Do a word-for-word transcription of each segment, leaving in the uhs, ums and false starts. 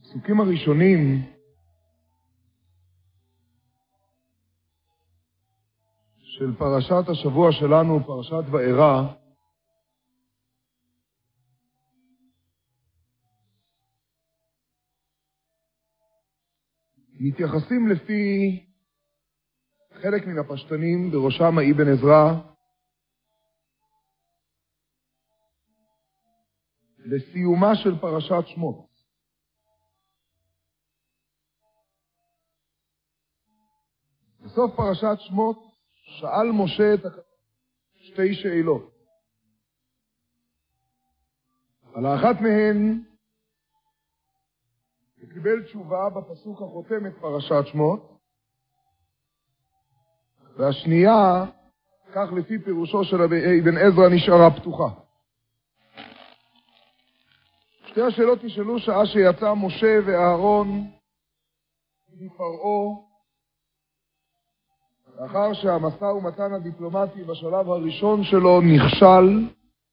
הפסוקים הראשונים של פרשת השבוע שלנו, פרשת וארא, מתייחסים לפי חלק מן הפשטנים, בראשם האבן עזרא, לסיומה של פרשת שמות. בסוף פרשת שמות שאל משה את שתי שאלות. על האחת מהן הוא קיבל תשובה בפסוק החותם את פרשת שמות, והשנייה, כך לפי פירושו של אבן עזרא, נשארה פתוחה. שתי השאלות נשאלו שעה שיצא משה ואהרון מפרעה, לאחר שהמשא ומתן הדיפלומטי בשלב הראשון שלו נכשל,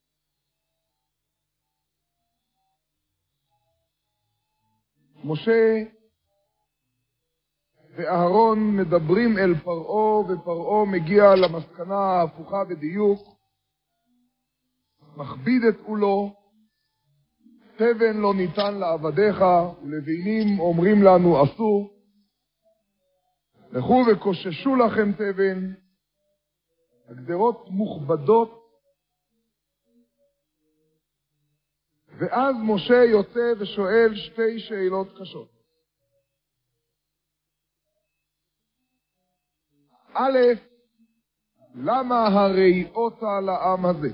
משה ואהרון מדברים אל פרעה, ופרעה מגיע למסקנה ההפוכה בדיוק, מכביד את עולו, תבן לא ניתן לעבדיך, ולבינים אומרים לנו אסור, לכו וקוששו לכם תבן, הגדרות מוכבדות, ואז משה יוצא ושואל שתי שאלות קשות. א', למה הראיות לעם הזה?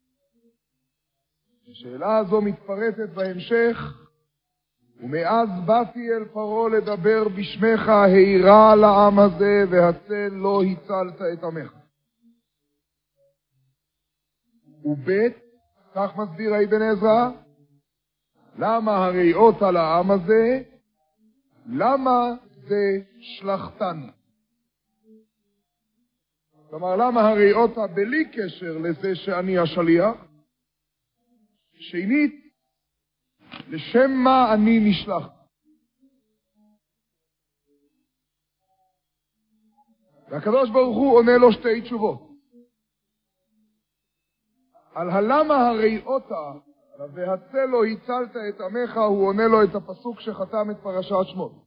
השאלה הזו מתפרטת בהמשך, ומאז באתי אל פרעה לדבר בשמך, הירא לעם הזה, והצל לא הצלת את עמך. וב', כך מסביר אבן עזרא, למה הראיות על העם הזה? למה זה שלחתני? כלומר, למה הראיות בלי קשר לזה שאני השליח? שנית, לשם מה אני נשלח? והקדוש ברוך הוא עונה לו שתי תשובות. על הלמה הראיותה, והצל לא הצלת את עמך, הוא עונה לו את הפסוק שחתם את פרשת שמות.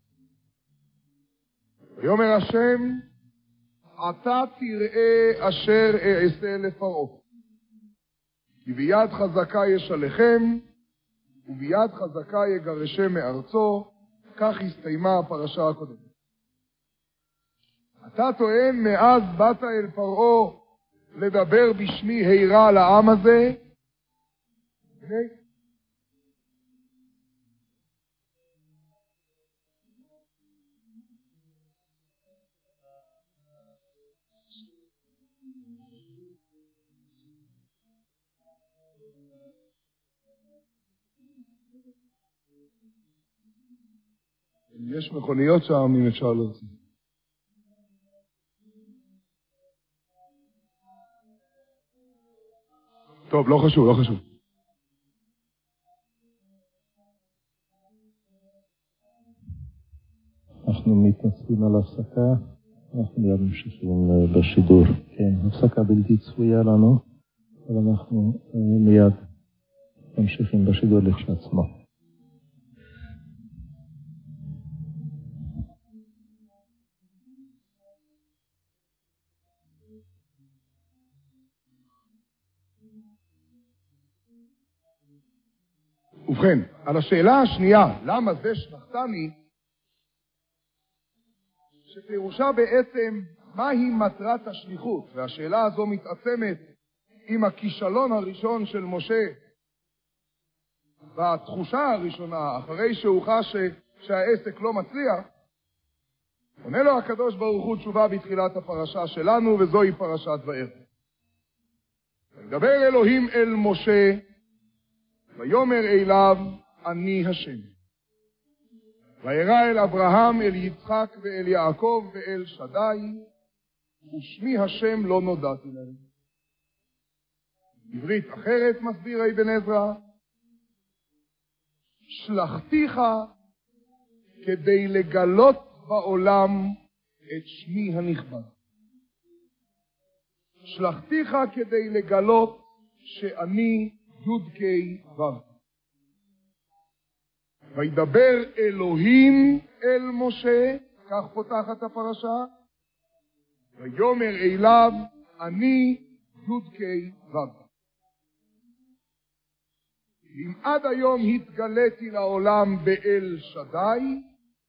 ויאמר השם, אתה תראה אשר אעשה לפרעה. כי ביד חזקה ישלחם, וביד חזקה יגרשם מארצו, כך הסתיימה הפרשה הקודמת. אתה טוען, מאז באת אל פרעה לדבר בשמי הירא לעם הזה, הנה, יש מכוניות שם, אם אפשר להוציא. טוב, לא חשוב, לא חשוב. אנחנו מתנצלים על הפסקה, אנחנו מיד ממשיכים בשידור. כן, הפסקה בלתי צפויה לנו, אבל אנחנו מיד ממשיכים בשידור לכשעצמו. ובכן, על השאלה השנייה, למה זה שלחתני, שפירושה בעצם מהי מטרת השליחות, והשאלה הזו מתעצמת עם הכישלון הראשון של משה, והתחושה הראשונה, אחרי שהוא חש שהעסק לא מצליח, עונה לו הקדוש ברוך הוא תשובה בתחילת הפרשה שלנו, וזוהי פרשת וארא. דבר אלוהים אל משה, ויאמר אליו, אני השם. וירא אל אברהם, אל יצחק ואל יעקב ואל שדי, ושמי השם לא נודעתי להם. עברית אחרת מסביר אבן עזרא, שלחתיך כדי לגלות בעולם את שמי הנכבד. שלחתיך כדי לגלות שאני יודקי וו. וידבר אלוהים אל משה, כך פותחת הפרשה, ויאמר אליו, אני יודקי וו. אם עד היום התגליתי לעולם באל שדי,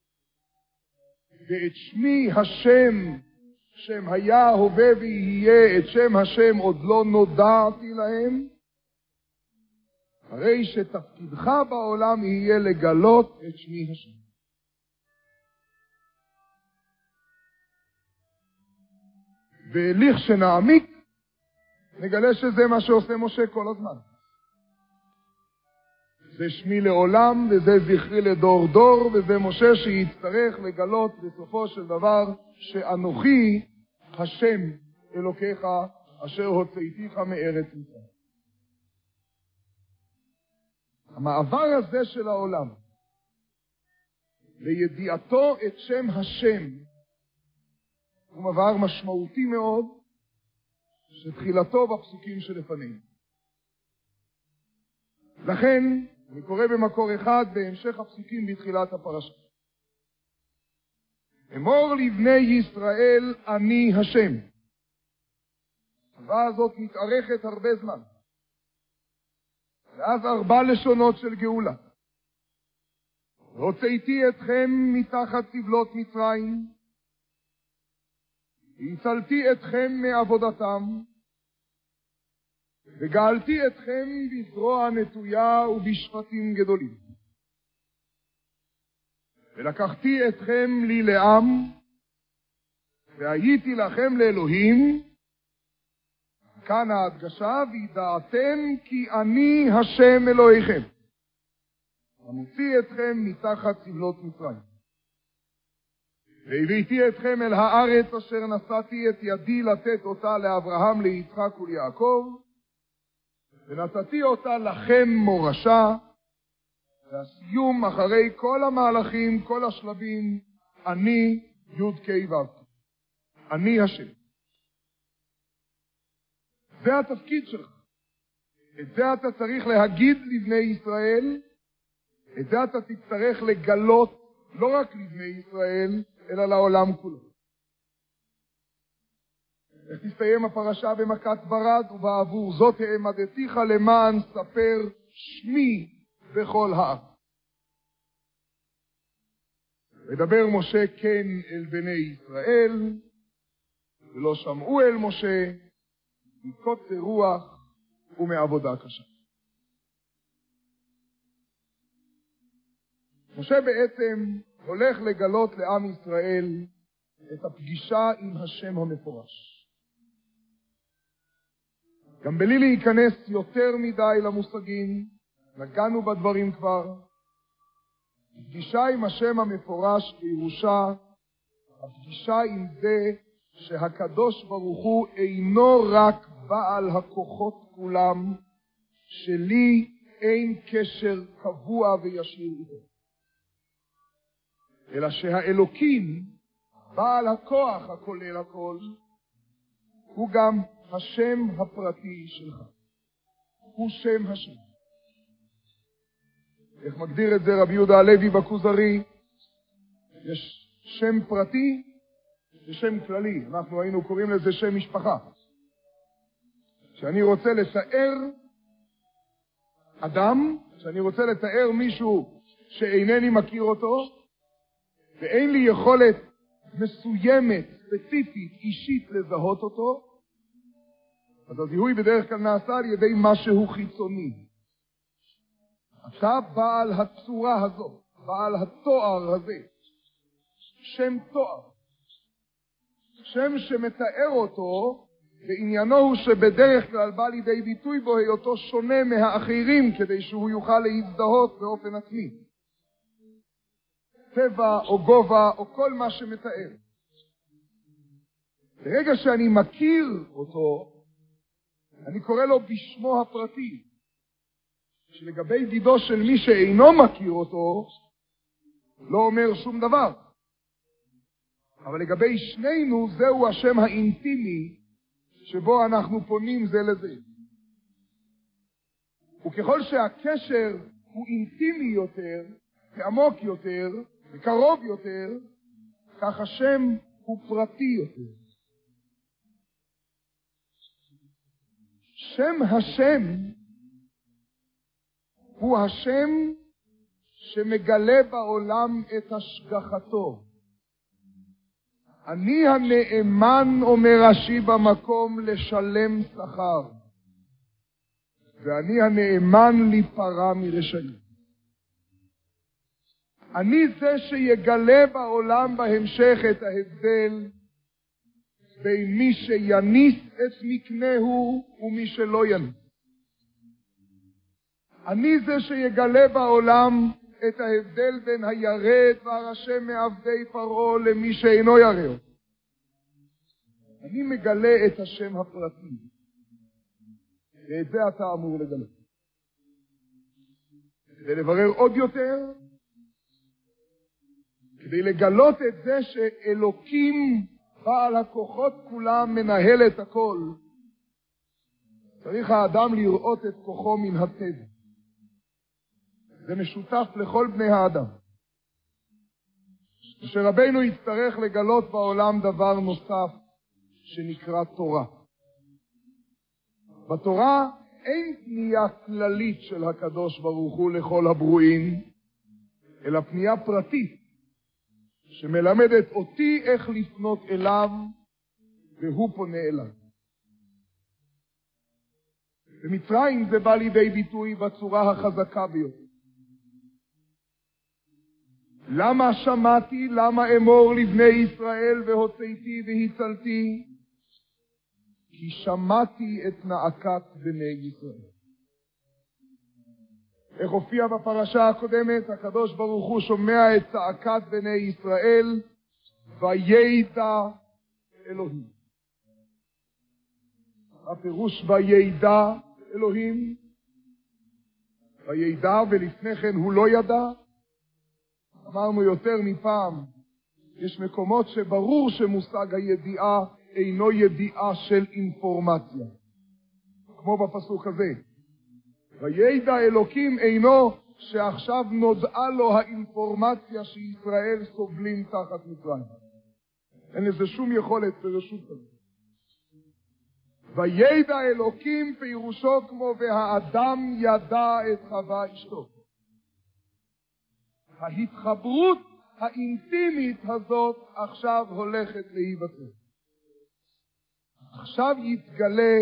ואת שמי השם, שם היה, הווה ויהיה, את שם השם עוד לא נודעתי להם, הרי שתפקידך בעולם יהיה לגלות את שמי השם. ולכשנעמיק, נגלה שזה מה שעושה משה כל הזמן. זה שמי לעולם, וזה זכרי לדור דור, וזה משה שיצטרך לגלות בסופו של דבר שאנוכי השם אלוקיך אשר הוצאתיך מארץ מצרים. המעבר הזה של העולם לידיעתו את שם השם הוא מעבר משמעותי מאוד שתחילתו בפסוקים שלפנינו. לכן אני קורא במקור אחד בהמשך הפסוקים בתחילת הפרשה. אמור לבני ישראל אני השם. התשובה הזאת מתארכת הרבה זמן. ואז ארבע לשונות של גאולה. והוצאתי אתכם מתחת סבלות מצרים, והצלתי אתכם מעבודתם, וגאלתי אתכם בזרוע נטויה ובשפטים גדולים. ולקחתי אתכם לי לעם, והייתי לכם לאלוהים, כאן ההדגשה, וידעתם כי אני השם אלוהיכם, המוציא אתכם מתחת סבלות מצרים. והבאתי אתכם אל הארץ אשר נשאתי את ידי לתת אותה לאברהם, ליצחק וליעקב, ונתתי אותה לכם מורשה, והסיום אחרי כל המהלכים, כל השלבים, אני יודקי וו. אני השם. זה התפקיד שלך. את זה אתה צריך להגיד לבני ישראל, את זה אתה תצטרך לגלות לא רק לבני ישראל, אלא לעולם כולו. איך תסתיים הפרשה במכת ברד, ובעבור זאת העמדתיך למען ספר שמי בכל הארץ. ודבר משה כן אל בני ישראל, ולא שמעו אל משה, מקוצר רוח ומעבודה קשה. משה בעצם הולך לגלות לעם ישראל את הפגישה עם השם המפורש. גם בלי להיכנס יותר מדי למושגים, נגענו בדברים כבר. הפגישה עם השם המפורש בירושה, הפגישה עם זה שהקדוש ברוך הוא אינו רק בעל הכוחות כולם, שלי אין קשר קבוע וישיר איתו. אלא שהאלוקים, בעל הכוח הכולל הכל, הוא גם השם הפרטי שלך. הוא שם השם. איך מגדיר את זה רבי יהודה הלוי בכוזרי? יש שם פרטי ושם כללי. אנחנו היינו קוראים לזה שם משפחה. שאני רוצה לתאר אדם, שאני רוצה לתאר מישהו שאינני מכיר אותו, ואין לי יכולת מסוימת, ספציפית, אישית לזהות אותו, אז הזיהוי בדרך כלל נעשה על ידי משהו חיצוני. אתה בעל הצורה הזאת, בעל התואר הזה, שם תואר, שם שמתאר אותו, ועניינו הוא שבדרך כלל בא לידי ביטוי בו היותו שונה מהאחרים, כדי שהוא יוכל להזדהות באופן עצמי. טבע או גובה או כל מה שמתאר. ברגע שאני מכיר אותו, אני קורא לו בשמו הפרטי. שלגבי דידו של מי שאינו מכיר אותו, לא אומר שום דבר. אבל לגבי שנינו, זהו השם האינטימי שבו אנחנו פונים זה לזה. וככל שהקשר הוא אינטימי יותר, ועמוק יותר, וקרוב יותר, כך השם הוא פרטי יותר. שם השם הוא השם שמגלה בעולם את השגחתו. אני הנאמן, אומר רש"י במקום, לשלם שכר, ואני הנאמן להיפרע מרשעים. אני זה שיגלה בעולם בהמשך את ההבדל בין מי שיניס את מקנהו ומי שלא יניס. אני זה שיגלה בעולם את ההבדל בין הירד והרשם מעבדי פרעה למי שאינו ירא. אני מגלה את השם הפרטי, ואת זה אתה אמור לגלות. כדי לברר עוד יותר, כדי לגלות את זה שאלוקים בעל הכוחות כולם מנהל את הכל, צריך האדם לראות את כוחו מן הטבע. זה משותף לכל בני האדם. שרבנו יצטרך לגלות בעולם דבר נוסף שנקרא תורה. בתורה אין פנייה כללית של הקדוש ברוך הוא לכל הברואים, אלא פנייה פרטית, שמלמדת אותי איך לפנות אליו, והוא פונה אליו. במצרים זה בא לידי ביטוי בצורה החזקה ביותר. למה שמעתי, למה אמור לבני ישראל והוצאתי והצלתי? כי שמעתי את נאקת בני ישראל. איך הופיע בפרשה הקודמת? הקדוש ברוך הוא שומע את צעקת בני ישראל, וידע אלוהים. הפירוש וידע אלוהים, וידע ולפני כן הוא לא ידע. אמרנו יותר מפעם, יש מקומות שברור שמושג הידיעה אינו ידיעה של אינפורמציה. כמו בפסוק הזה. וידע אלוקים אינו שעכשיו נודעה לו האינפורמציה שישראל סובלים תחת מצרים. אין לזה שום יכולת ברשות כזאת. וידע אלוקים פירושו כמו והאדם ידע את חווה אשתו. ההתחברות האינטימית הזאת עכשיו הולכת להיווצר. עכשיו יתגלה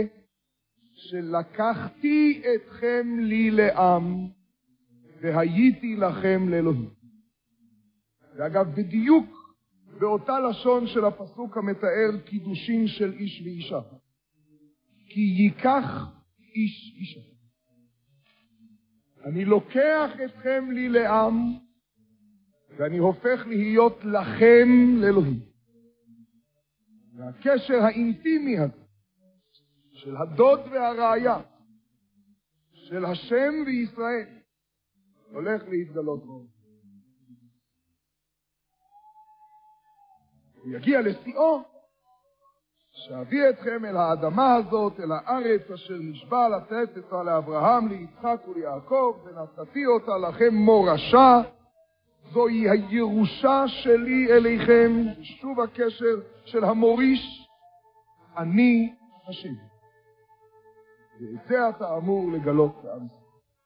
שלקחתי אתכם לי לעם והייתי לכם לאלוהים. ואגב, בדיוק באותה לשון של הפסוק המתאר קידושין של איש ואישה. כי ייקח איש אישה. אני לוקח אתכם לי לעם ואני הופך להיות לכם לאלוהים. והקשר האינטימי הזה של הדוד והראיה, של השם וישראל, הולך להתגלות בו. הוא יגיע לשיאו, שאביא אתכם אל האדמה הזאת, אל הארץ אשר נשבע לתת אותה לאברהם, ליצחק וליעקב, ונתתי אותה לכם מורשה. זוהי הירושה שלי אליכם, שוב הקשר של המוריש, אני השם. ואת זה אתה אמור לגלות לעם ישראל.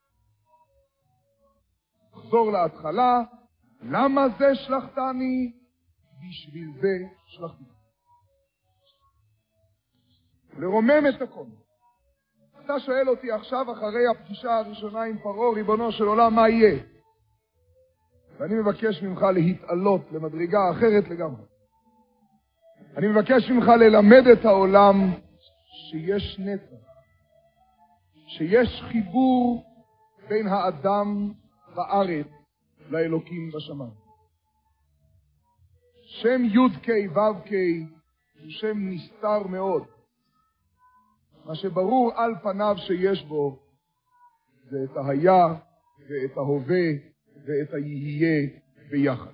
חזור להתחלה, למה זה שלחתני? בשביל זה שלחתני. לרומם את הכל. אתה שואל אותי עכשיו אחרי הפגישה הראשונה עם פרעה, ריבונו של עולם, מה יהיה? ואני מבקש ממך להתעלות למדרגה אחרת לגמרי. אני מבקש ממך ללמד את העולם שיש נצח, שיש חיבור בין האדם בארץ לאלוקים בשמיים. שם י' ק' ו' ק' הוא שם נסתר מאוד. מה שברור על פניו שיש בו זה את היה ואת ההווה ואת היהיה ביחד.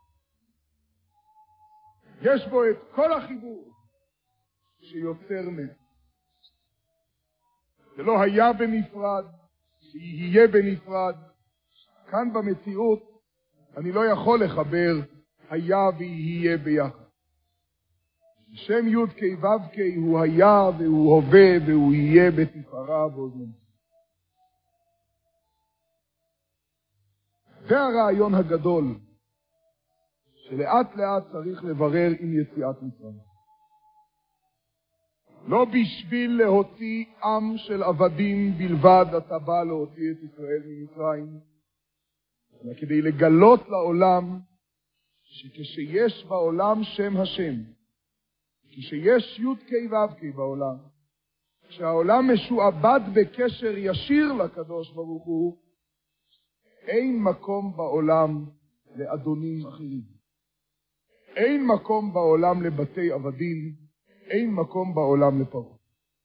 יש בו את כל החיבור שיוצר נס. זה לא היה בנפרד, שיהיה בנפרד. כאן במציאות אני לא יכול לחבר היה ויהיה ביחד. שם י' כ' ו' כ' הוא היה והוא הווה והוא יהיה בתפארה ובעוז. זה הרעיון הגדול שלאט לאט צריך לברר עם יציאת מצרים. לא בשביל להוציא עם של עבדים בלבד אתה בא להוציא את ישראל ממצרים, אלא כדי לגלות לעולם שכשיש בעולם שם השם, כשיש י' כ' ו' כ' בעולם, כשהעולם משועבד בקשר ישיר לקדוש ברוך הוא, אין מקום בעולם לאדונים אחרים. אין מקום בעולם לבתי עבדים, אין מקום בעולם לפרעה.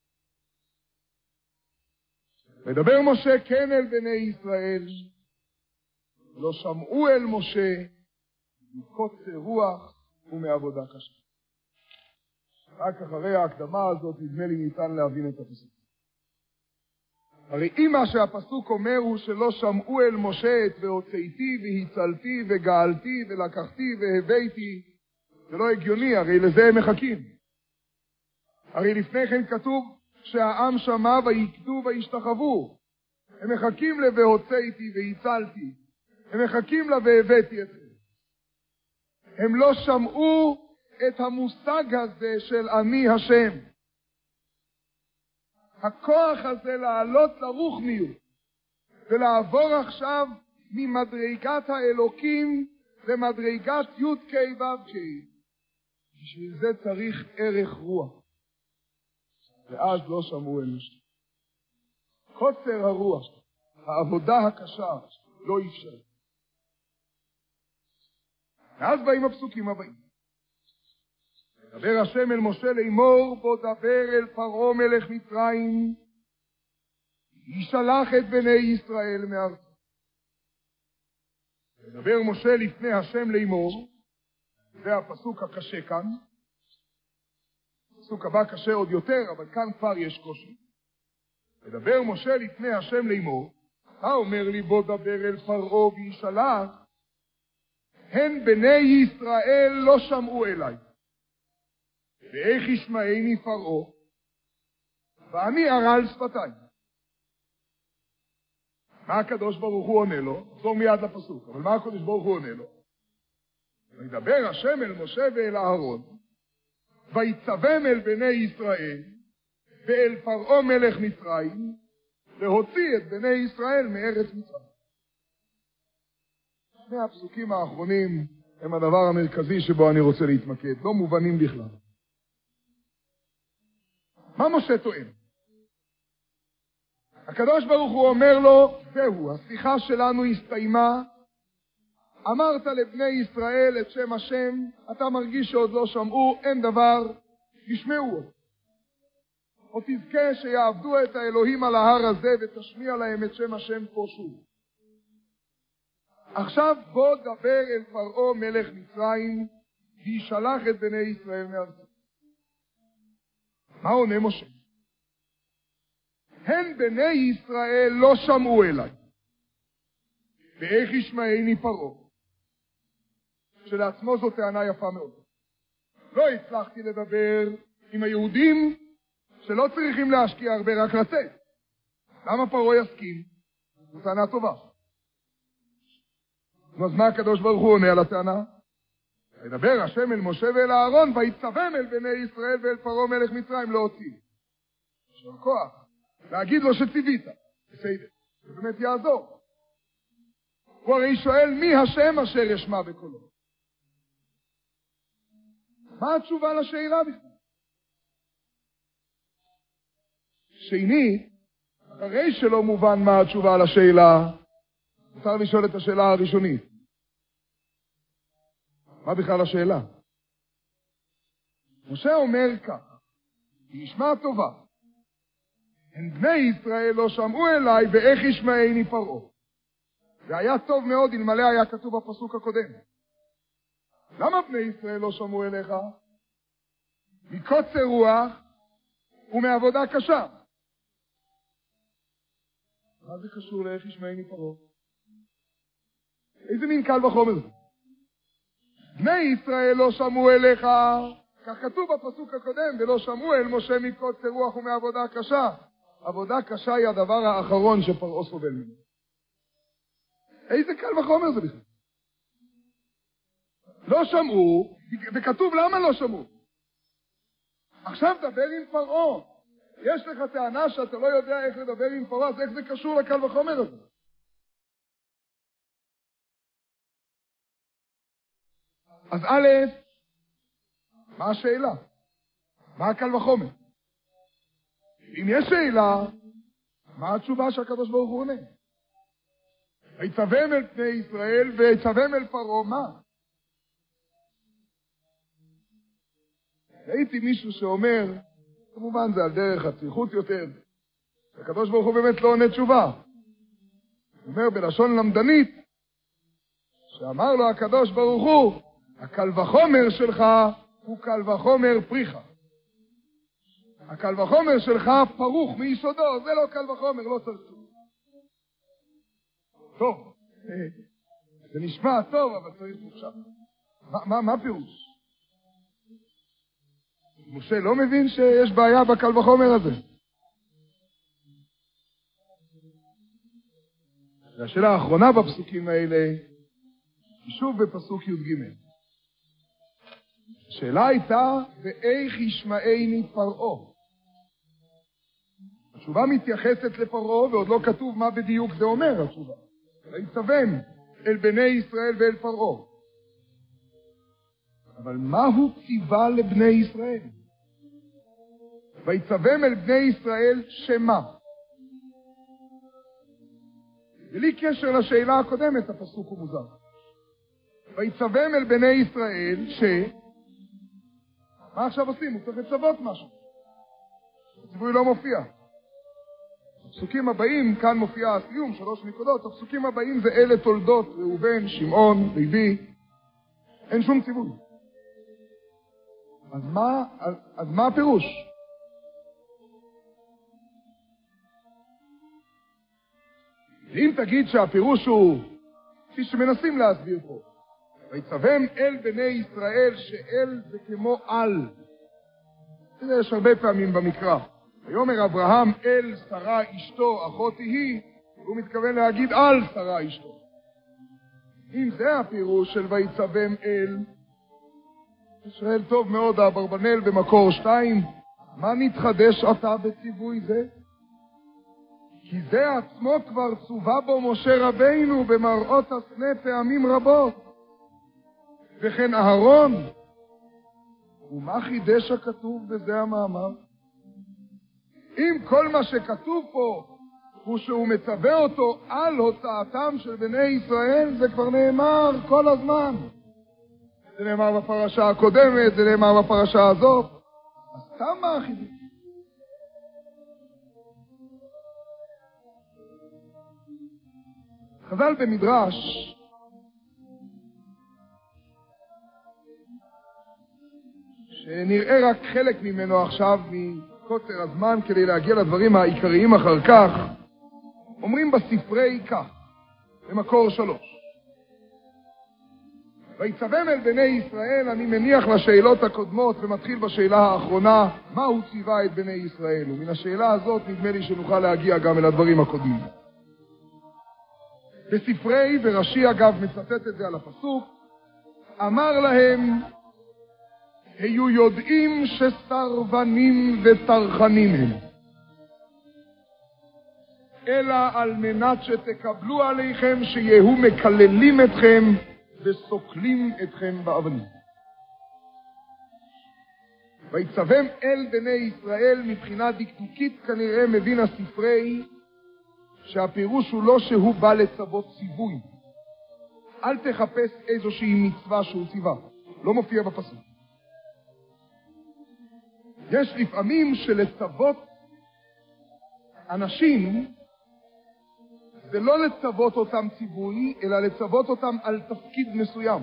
מדבר משה כן אל בני ישראל, לא שמעו אל משה מקוצר רוח ומעבודה קשה. רק אחרי ההקדמה הזאת נדמה לי ניתן להבין את הפסוק. הרי אם מה שהפסוק אומר הוא שלא שמעו אל משה את והוצאתי והצלתי וגאלתי ולקחתי והבאתי, זה לא הגיוני, הרי לזה הם מחכים. הרי לפני כן כתוב שהעם שמע ויקדו וישתחוו. הם מחכים ל"והוצאתי והצלתי", הם מחכים ל"והבאתי אתכם". הם לא שמעו את המושג הזה של אני השם. הכוח הזה לעלות לרוחניות ולעבור עכשיו ממדרגת האלוקים למדרגת י' כ' ו' כ'. בשביל זה צריך ערך רוח. ואז לא שמעו אל משה. חוסר הרוח, העבודה הקשה, לא אפשר. ואז באים הפסוקים הבאים. דבר השם אל משה לאמור, בוא דבר אל פרעה מלך מצרים, ישלח את בני ישראל מארצו. דבר משה לפני השם לאמור, זה הפסוק הקשה כאן. הפסוק הבא קשה עוד יותר, אבל כאן כבר יש קושי. מדבר משה לפני השם לאמור, אתה אומר לי בוא דבר אל פרעה וישלח, הן בני ישראל לא שמעו אליי. ואיך ישמעני פרעה, ואני ארעל שפתיים. מה הקדוש ברוך הוא עונה לו? נחזור מיד לפסוק, אבל מה הקדוש ברוך הוא עונה לו? וידבר השם אל משה ואל אהרון, ויצווים אל בני ישראל, ואל פרעה מלך מצרים, להוציא את בני ישראל מארץ מצרים. שני הפסוקים האחרונים הם הדבר המרכזי שבו אני רוצה להתמקד, לא מובנים בכלל. מה משה טוען? הקדוש ברוך הוא אומר לו, זהו, השיחה שלנו הסתיימה, אמרת לבני ישראל את שם השם, אתה מרגיש שעוד לא שמעו, אין דבר, ישמעו. או תזכה שיעבדו את האלוהים על ההר הזה ותשמיע להם את שם השם פה שוב. עכשיו בוא דבר אל פרעה מלך מצרים, וישלח את בני ישראל מארצו. מה עונה משה? הן בני ישראל לא שמעו אליי. ואיך ישמעני פרעה? שלעצמו זו טענה יפה מאוד. לא הצלחתי לדבר עם היהודים שלא צריכים להשקיע הרבה, רק לצאת. למה פרעה יסכים? זו טענה טובה. אז מה הקדוש ברוך הוא עונה על הטענה? מדבר השם אל משה ואל אהרון, ויצווים אל בני ישראל ואל פרעה מלך מצרים להוציא. יש לו כוח להגיד לו שציווית. בסדר, זה באמת יעזור. הוא הרי שואל מי השם אשר ישמע בקולו. מה התשובה לשאלה בכלל? שני, אחרי שלא מובן מה התשובה לשאלה, מותר לשאול את השאלה הראשונית. מה בכלל השאלה? משה אומר כך, ישמע טובה, הן בני ישראל לא שמעו אליי, ואיך ישמעני פרעה. זה היה טוב מאוד אלמלא היה כתוב בפסוק הקודם. למה בני ישראל לא שמעו אליך? מקוצר רוח ומעבודה קשה. מה זה קשור לאיך ישמעני פרעה? איזה מין קל וחומר זה? בני ישראל לא שמעו אליך, כך כתוב בפסוק הקודם, ולא שמעו אל משה מקוצר רוח ומעבודה קשה. עבודה קשה היא הדבר האחרון שפרעה סובל ממנו. איזה קל וחומר זה בכלל? לא שמעו, וכתוב למה לא שמעו. עכשיו דבר עם פרעה. יש לך טענה שאתה לא יודע איך לדבר עם פרעה, אז איך זה קשור לקל וחומר הזה? אז א', מה השאלה? מה הקל וחומר? אם יש שאלה, מה התשובה שהקדוש ברוך הוא עונה? ויצווים אל בני ישראל ויצווים אל פרעה, מה? ראיתי מישהו שאומר, כמובן זה על דרך הצריכות יותר, הקדוש ברוך הוא באמת לא עונה תשובה. הוא אומר בלשון למדנית, שאמר לו הקדוש ברוך הוא, הקל וחומר שלך הוא קל וחומר פריחה. הקל וחומר שלך פרוך מיסודו, זה לא קל וחומר, לא צריך תשובה. טוב, זה נשמע טוב, אבל צריך עכשיו. מה, מה, מה פירוש? משה לא מבין שיש בעיה בקל וחומר הזה. והשאלה האחרונה בפסוקים האלה, שוב בפסוק י' ג'. השאלה הייתה, ואיך ישמעני פרעה? התשובה מתייחסת לפרעה, ועוד לא כתוב מה בדיוק זה אומר התשובה. ויצווים אל בני ישראל ואל פרעה. אבל מה הוא ציווה לבני ישראל? ויצווים אל בני ישראל שמה? בלי קשר לשאלה הקודמת, הפסוק הוא מוזר. ויצווים אל בני ישראל ש... מה עכשיו עושים? הוא צריך לצוות משהו. הציווי לא מופיע. הפסוקים הבאים, כאן מופיע הסיום, שלוש נקודות, הפסוקים הבאים זה אלה תולדות, ראובן, שמעון, לוי. אין שום ציווי. אז מה, אז, אז מה הפירוש? אם תגיד שהפירוש הוא, כפי שמנסים להסביר פה, ויצווים אל בני ישראל שאל זה כמו על. זה יש הרבה פעמים במקרא. ויאמר אברהם אל שרה אשתו אחות היא, הוא מתכוון להגיד על שרה אשתו. אם זה הפירוש של ויצווים אל, ישראל טוב מאוד האברבנאל במקור שתיים, מה נתחדש עתה בציווי זה? כי זה עצמו כבר צווה בו משה רבינו במראות הסנה פעמים רבות. וכן אהרון. ומה חידש הכתוב בזה המאמר? אם כל מה שכתוב פה הוא שהוא מצווה אותו על הוצאתם של בני ישראל, זה כבר נאמר כל הזמן. זה נאמר בפרשה הקודמת, זה נאמר בפרשה הזאת. אז סתם מה החידוש? חז"ל במדרש שנראה רק חלק ממנו עכשיו מקוצר הזמן כדי להגיע לדברים העיקריים אחר כך, אומרים בספרי כך, במקור שלוש. ויצווים אל בני ישראל, אני מניח לשאלות הקודמות ומתחיל בשאלה האחרונה, מה הוא ציווה את בני ישראל? ומן השאלה הזאת נדמה לי שנוכל להגיע גם אל הדברים הקודמים. בספרי, ורש"י אגב מצטט את זה על הפסוק, אמר להם, היו יודעים שסרבנים וטרחנים הם, אלא על מנת שתקבלו עליכם שיהו מקללים אתכם וסוקלים אתכם באבנים. ויצווים אל בני ישראל מבחינה דקדוקית כנראה מבין הספרי שהפירוש הוא לא שהוא בא לצוות ציווי. אל תחפש איזושהי מצווה שהוא ציווה. לא מופיע בפסוק. יש לפעמים שלצוות אנשים זה לא לצוות אותם ציווי, אלא לצוות אותם על תפקיד מסוים.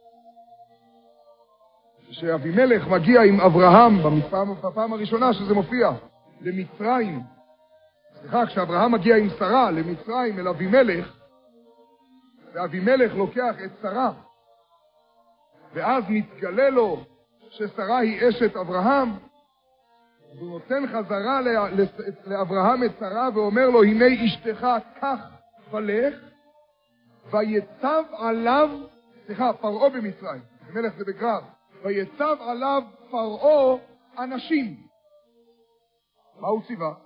כשאבימלך מגיע עם אברהם, בפעם, בפעם הראשונה שזה מופיע, למצרים, סליחה, כשאברהם מגיע עם שרה למצרים אל אבימלך, ואבימלך לוקח את שרה, ואז מתגלה לו ששרה היא אשת אברהם, הוא נותן חזרה לאברהם את שרה ואומר לו, הנה אשתך כך ולך, ויצב עליו, סליחה, פרעה במצרים, אבימלך זה בגרר, ויצב עליו פרעה אנשים. מה הוא ציווה?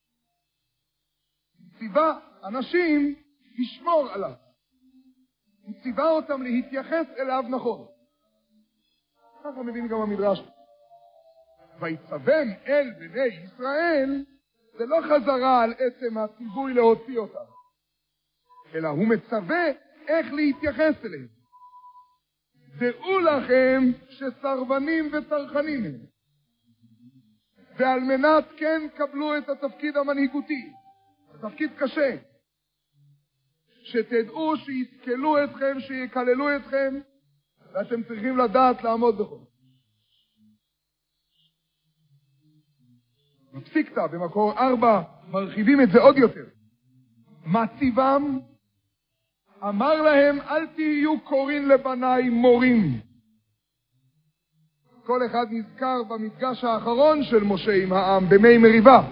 ציווה אנשים לשמור עליו. הוא ציווה אותם להתייחס אליו נכון. ככה מבין גם המדרש. ויצבם אל בני ישראל, זה לא חזרה על עצם הציווי להוציא אותם, אלא הוא מצווה איך להתייחס אליהם. דעו לכם שסרבנים וצרכנים הם, ועל מנת כן קבלו את התפקיד המנהיגותי, תפקיד קשה, שתדעו שיסכלו אתכם, שיקללו אתכם, ואתם צריכים לדעת לעמוד בכל. בפסיקתא במקור ארבע מרחיבים את זה עוד יותר. מציבם אמר להם, אל תהיו קוראים לבניי מורים. כל אחד נזכר במפגש האחרון של משה עם העם במי מריבה.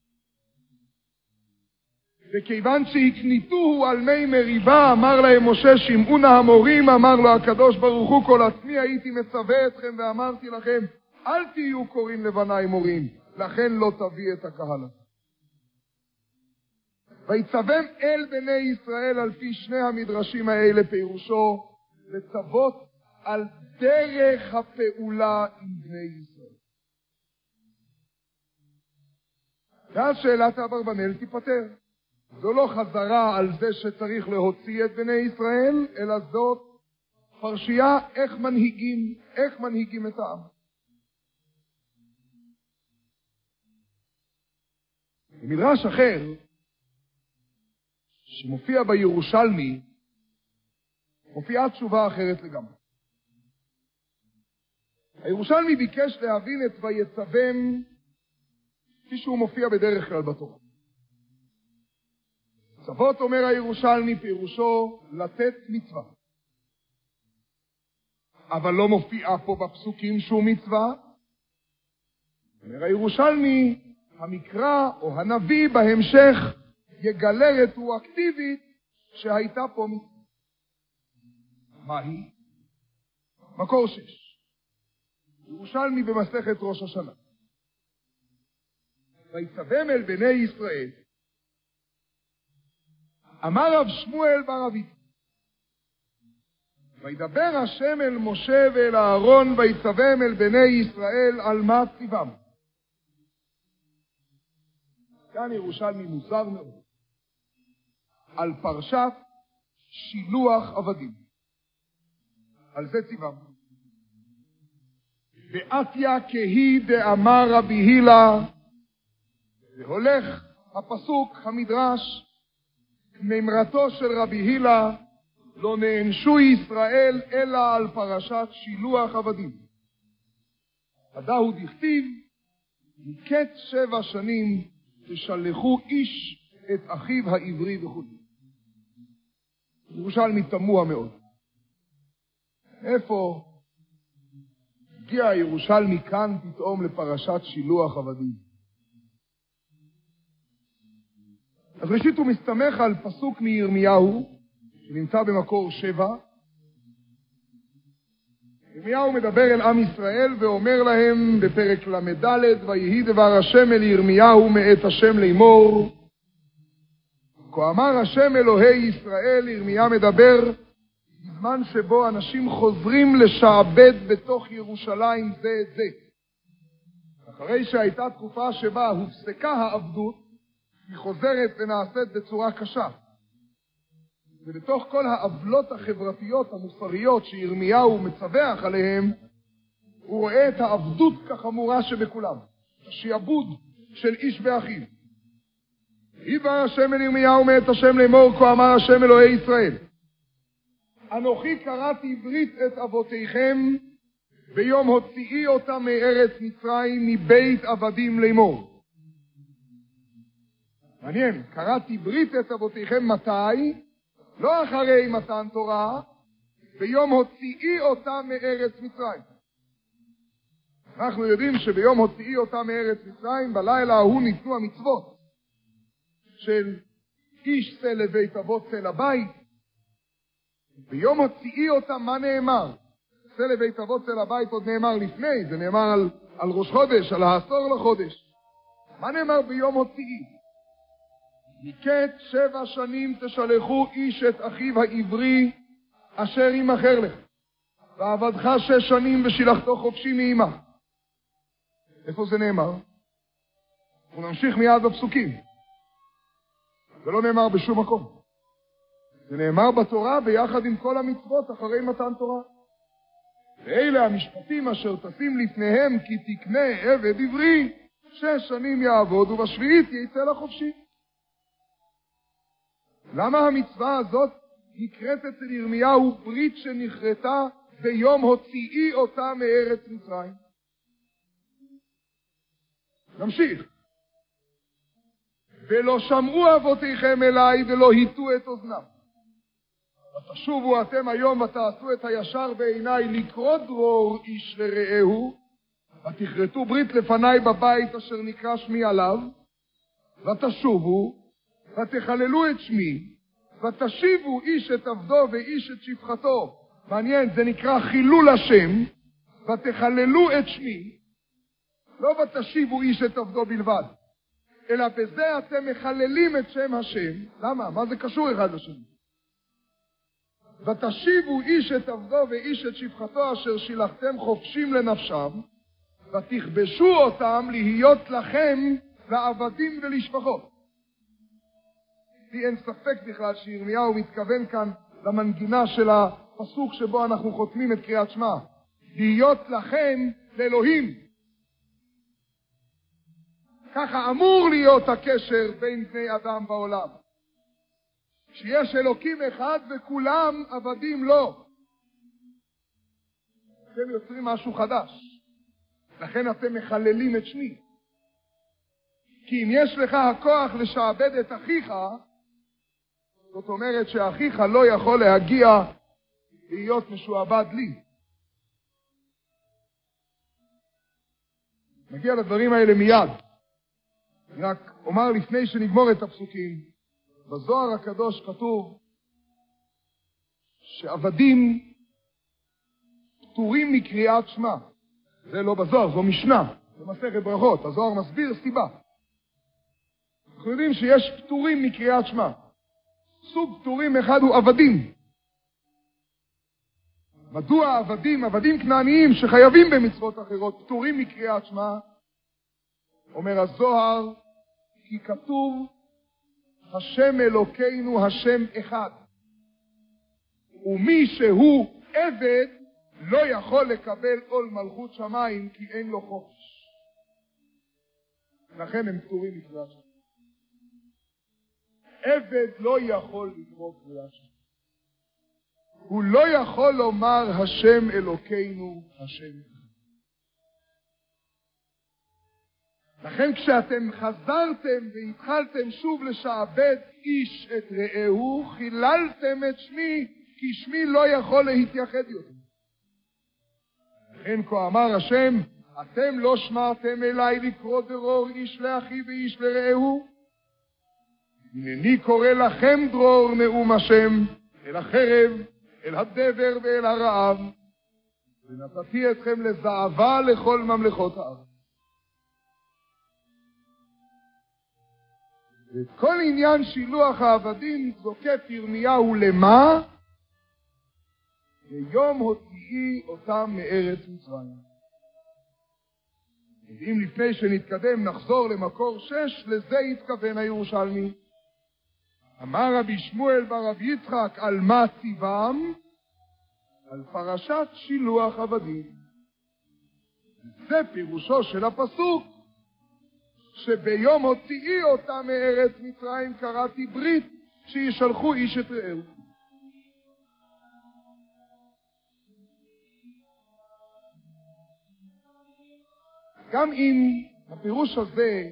וכיוון שהקניתוהו על מי מריבה, אמר להם משה, שמעו נא המורים, אמר לו הקדוש ברוך הוא, כל עצמי הייתי מצווה אתכם ואמרתי לכם, אל תהיו קוראים לבניי מורים, לכן לא תביא את הקהל. ויצבם אל בני ישראל על פי שני המדרשים האלה פירושו, לצוות על דרך הפעולה עם בני ישראל. ואז שאלת אברבנאל תיפטר. זו לא חזרה על זה שצריך להוציא את בני ישראל, אלא זאת פרשייה איך מנהיגים, איך מנהיגים את העם. במדרש אחר, שמופיע בירושלמי, מופיעה תשובה אחרת לגמרי. הירושלמי ביקש להבין את ויצבם כפי שהוא מופיע בדרך כלל בתורה. צוות, אומר הירושלמי, פירושו לתת מצווה. אבל לא מופיעה פה בפסוקים שום מצווה. אומר הירושלמי, המקרא או הנביא בהמשך יגלה רטרואקטיבית שהייתה פה מצווה. מה היא? מקור שש. ירושלמי במסכת ראש השנה. ויצבם אל בני ישראל, אמר רב שמואל בר אבי, וידבר השם אל משה ואל אהרון, ויצבם אל בני ישראל על מה ציוום. כאן ירושלמי מוזר מאוד. על פרשת שילוח עבדים. על זה ציוום. ועתיה כהי דאמר רבי הילה, והולך הפסוק המדרש, ממרתו של רבי הילה, לא נענשו ישראל אלא על פרשת שילוח עבדים. הדאו דכתיב, מקץ שבע שנים תשלחו איש את אחיו העברי וכו'. ירושלמי תמוה מאוד. איפה הגיע הירושלמי כאן פתאום לפרשת שילוח עבדים? אז ראשית הוא מסתמך על פסוק מירמיהו, שנמצא במקור שבע. ירמיהו מדבר אל עם ישראל ואומר להם בפרק למדלת, ויהי דבר השם אל ירמיהו מאת השם לאמור. כה אמר השם אלוהי ישראל, ירמיה מדבר, בזמן שבו אנשים חוזרים לשעבד בתוך ירושלים זה את זה. אחרי שהייתה תקופה שבה הופסקה העבדות, היא חוזרת ונעשית בצורה קשה. ובתוך כל העוולות החברתיות המוסריות שירמיהו מצווח עליהם, הוא רואה את העבדות כחמורה שבכולם, השעבוד של איש ואחיו. ידבר השם אל ירמיהו מאת השם לאמור, כה אמר השם אלוהי ישראל, אנוכי קראתי ברית את אבותיכם ביום הוציאי אותם מארץ מצרים מבית עבדים לאמור. מעניין, קראתי ברית את אבותיכם מתי? לא אחרי מתן תורה, ביום הוציאי אותם מארץ מצרים. אנחנו יודעים שביום הוציאי אותם מארץ מצרים, בלילה ההוא ניתנו המצוות של איש צא לבית אבות צא לבית. ביום הוציאי אותם, מה נאמר? צא לבית אבות צא לבית עוד נאמר לפני, זה נאמר על, על ראש חודש, על העשור לחודש. מה נאמר ביום הוציאי? מקץ שבע שנים תשלחו איש את אחיו העברי אשר ימכר לך, ועבדך שש שנים ושילחתו חופשי מאמך. איפה זה נאמר? אנחנו נמשיך מיד בפסוקים. זה לא נאמר בשום מקום. זה נאמר בתורה ביחד עם כל המצוות אחרי מתן תורה. ואלה המשפטים אשר תשים לפניהם, כי תקנה עבד עברי, שש שנים יעבוד ובשביעית יצא לחופשי. למה המצווה הזאת נקראת אצל ירמיהו ברית שנכרתה ביום הוציאי אותה מארץ מצרים? נמשיך. ולא שמעו אבותיכם אליי ולא היטו את אוזנם. ותשובו אתם היום ותעשו את הישר בעיניי לקרוא דרור איש לרעהו, ותכרתו ברית לפניי בבית אשר נקרא שמי עליו, ותשובו ותחללו את שמי, ותשיבו איש את עבדו ואיש את שפחתו. מעניין, זה נקרא חילול השם. ותחללו את שמי, לא ותשיבו איש את עבדו בלבד, אלא בזה אתם מחללים את שם השם. למה? מה זה קשור אחד לשני? ותשיבו איש את עבדו ואיש את שפחתו אשר שילחתם חופשים לנפשם, ותכבשו אותם להיות לכם לעבדים ולשפחות. לי אין ספק בכלל שירמיהו מתכוון כאן למנגינה של הפסוק שבו אנחנו חותמים את קריאת שמע. להיות לכם לאלוהים. ככה אמור להיות הקשר בין בני אדם בעולם. שיש אלוקים אחד וכולם עבדים לו. אתם יוצרים משהו חדש. לכן אתם מחללים את שמי. כי אם יש לך הכוח לשעבד את אחיך, זאת אומרת שאחיך לא יכול להגיע להיות משועבד לי. נגיע לדברים האלה מיד. רק אומר לפני שנגמור את הפסוקים, בזוהר הקדוש כתוב שעבדים פטורים מקריאת שמע. זה לא בזוהר, זו משנה, זה מסכת ברכות. הזוהר מסביר סיבה. אנחנו יודעים שיש פטורים מקריאת שמע. סוג פטורים אחד הוא עבדים. מדוע עבדים, עבדים כנעניים שחייבים במצוות אחרות, פטורים מקריאת שמע? אומר הזוהר, כי כתוב השם אלוקינו השם אחד, ומי שהוא עבד לא יכול לקבל עול מלכות שמיים כי אין לו חופש. לכן הם פטורים מקריאת שמע. עבד לא יכול לקרוא קריאת שמע. הוא לא יכול לומר השם אלוקינו השם אחד. לכן כשאתם חזרתם והתחלתם שוב לשעבד איש את רעהו, חיללתם את שמי, כי שמי לא יכול להתייחד יותר. לכן כה אמר השם, אתם לא שמרתם אליי לקרוא דרור איש לאחי ואיש לרעהו. הנני קורא לכם דרור נאום השם, אל החרב, אל הדבר ואל הרעב, ונתתי אתכם לזעבה לכל ממלכות הארץ. ואת כל עניין שילוח העבדים זוקף ירמיהו למה? ליום הוציאי אותם מארץ מצרים. ואם לפני שנתקדם נחזור למקור שש, לזה התכוון הירושלמי. אמר רבי שמואל ברב יצחק, על מה ציוום? על פרשת שילוח עבדים. זה פירושו של הפסוק, שביום הוציאי אותה מארץ מצרים קראתי ברית שישלחו איש את רעהו. גם אם הפירוש הזה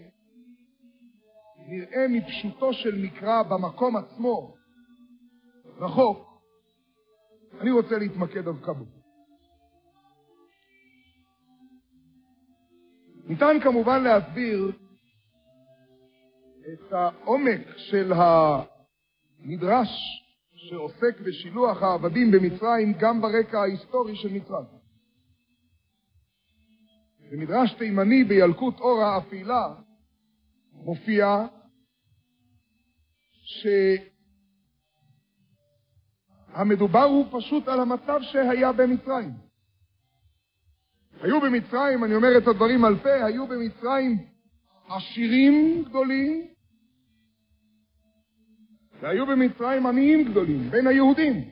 נראה מפשוטו של מקרא במקום עצמו רחוק, אני רוצה להתמקד דווקא בו. ניתן כמובן להסביר את העומק של המדרש שעוסק בשילוח העבדים במצרים גם ברקע ההיסטורי של מצרים. במדרש תימני בילקוט אור האפילה מופיע שהמדובר הוא פשוט על המצב שהיה במצרים. היו במצרים, אני אומר את הדברים על פה, היו במצרים עשירים גדולים, והיו במצרים עניים גדולים, בין היהודים.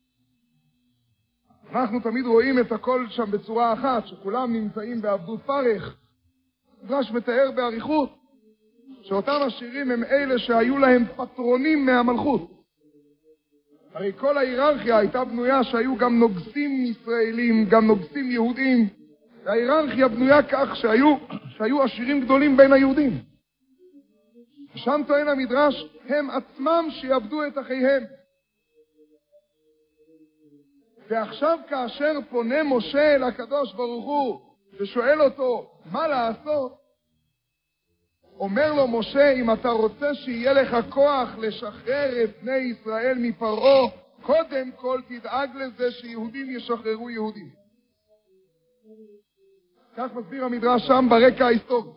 אנחנו תמיד רואים את הכל שם בצורה אחת, שכולם נמצאים בעבדות פרך. מדרש מתאר באריכות, שאותם עשירים הם אלה שהיו להם פטרונים מהמלכות. הרי כל ההיררכיה הייתה בנויה שהיו גם נוגסים ישראלים, גם נוגסים יהודים. ההיררכיה בנויה כך שהיו, שהיו עשירים גדולים בין היהודים. שם טוען המדרש, הם עצמם שיעבדו את אחיהם. ועכשיו כאשר פונה משה אל הקדוש ברוך הוא ושואל אותו מה לעשות, אומר לו משה, אם אתה רוצה שיהיה לך כוח לשחרר את בני ישראל מפרעה, קודם כל תדאג לזה שיהודים ישחררו יהודים. כך מסביר המדרש שם ברקע ההיסטורי.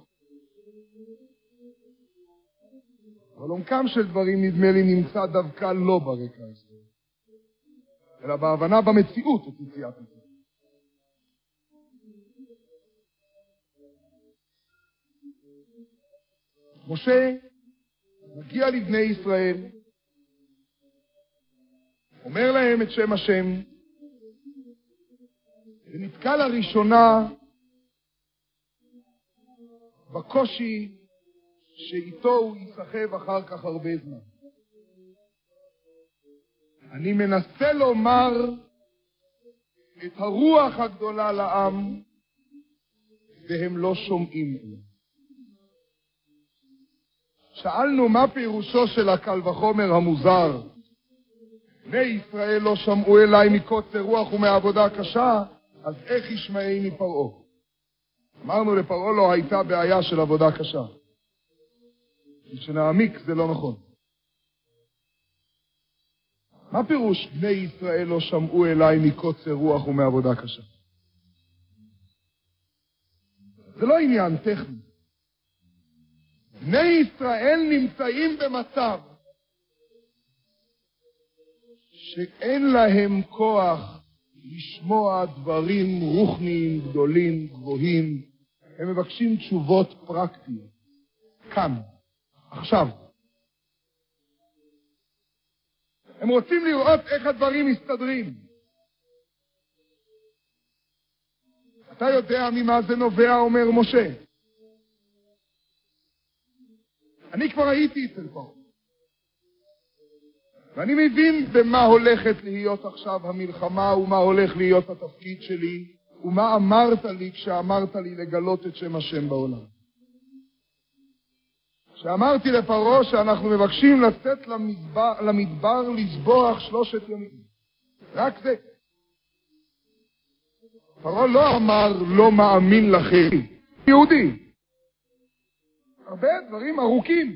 אבל עומקם של דברים נדמה לי נמצא דווקא לא ברקע ההיסטורי, אלא בהבנה במציאות את יציאת מצרים. משה מגיע לבני ישראל, אומר להם את שם השם, ונתקע לראשונה בקושי שאיתו הוא יסחב אחר כך הרבה זמן. אני מנסה לומר את הרוח הגדולה לעם, והם לא שומעים אליי. שאלנו מה פירושו של הקל וחומר המוזר. בני ישראל לא שמעו אליי מקוצר רוח ומעבודה קשה, אז איך ישמעני פרעה? אמרנו לפרעה לא הייתה בעיה של עבודה קשה. כשנעמיק זה לא נכון. מה פירוש בני ישראל לא שמעו אליי מקוצר רוח ומעבודה קשה? זה לא עניין טכני. בני ישראל נמצאים במצב שאין להם כוח לשמוע דברים רוחניים גדולים, גבוהים. הם מבקשים תשובות פרקטיות. כאן, עכשיו. הם רוצים לראות איך הדברים מסתדרים. אתה יודע ממה זה נובע, אומר משה. אני כבר הייתי אצל פרעה. ואני מבין במה הולכת להיות עכשיו המלחמה, ומה הולך להיות התפקיד שלי, ומה אמרת לי כשאמרת לי לגלות את שם השם בעולם. כשאמרתי לפרעה שאנחנו מבקשים לצאת למדבר, למדבר לסבוח שלושת ימים. רק זה. פרעה לא אמר לא מאמין לכם. יהודי. הרבה דברים ארוכים.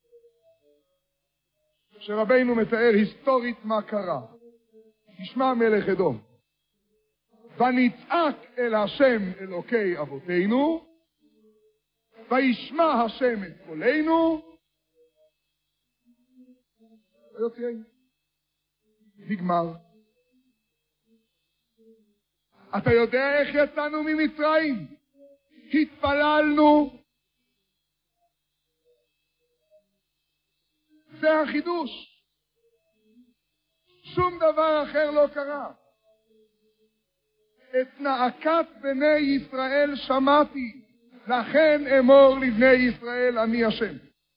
שרבינו מתאר היסטורית מה קרה. תשמע מלך אדום. ונצעק אל השם אלוקי אבותינו, וישמע השם את קולנו, ויוצאנו. נגמר. אתה יודע איך יצאנו ממצרים? התפללנו. זה החידוש. שום דבר אחר לא קרה. את נאקת בני ישראל שמעתי. לכן אמור לבני ישראל, אני השם.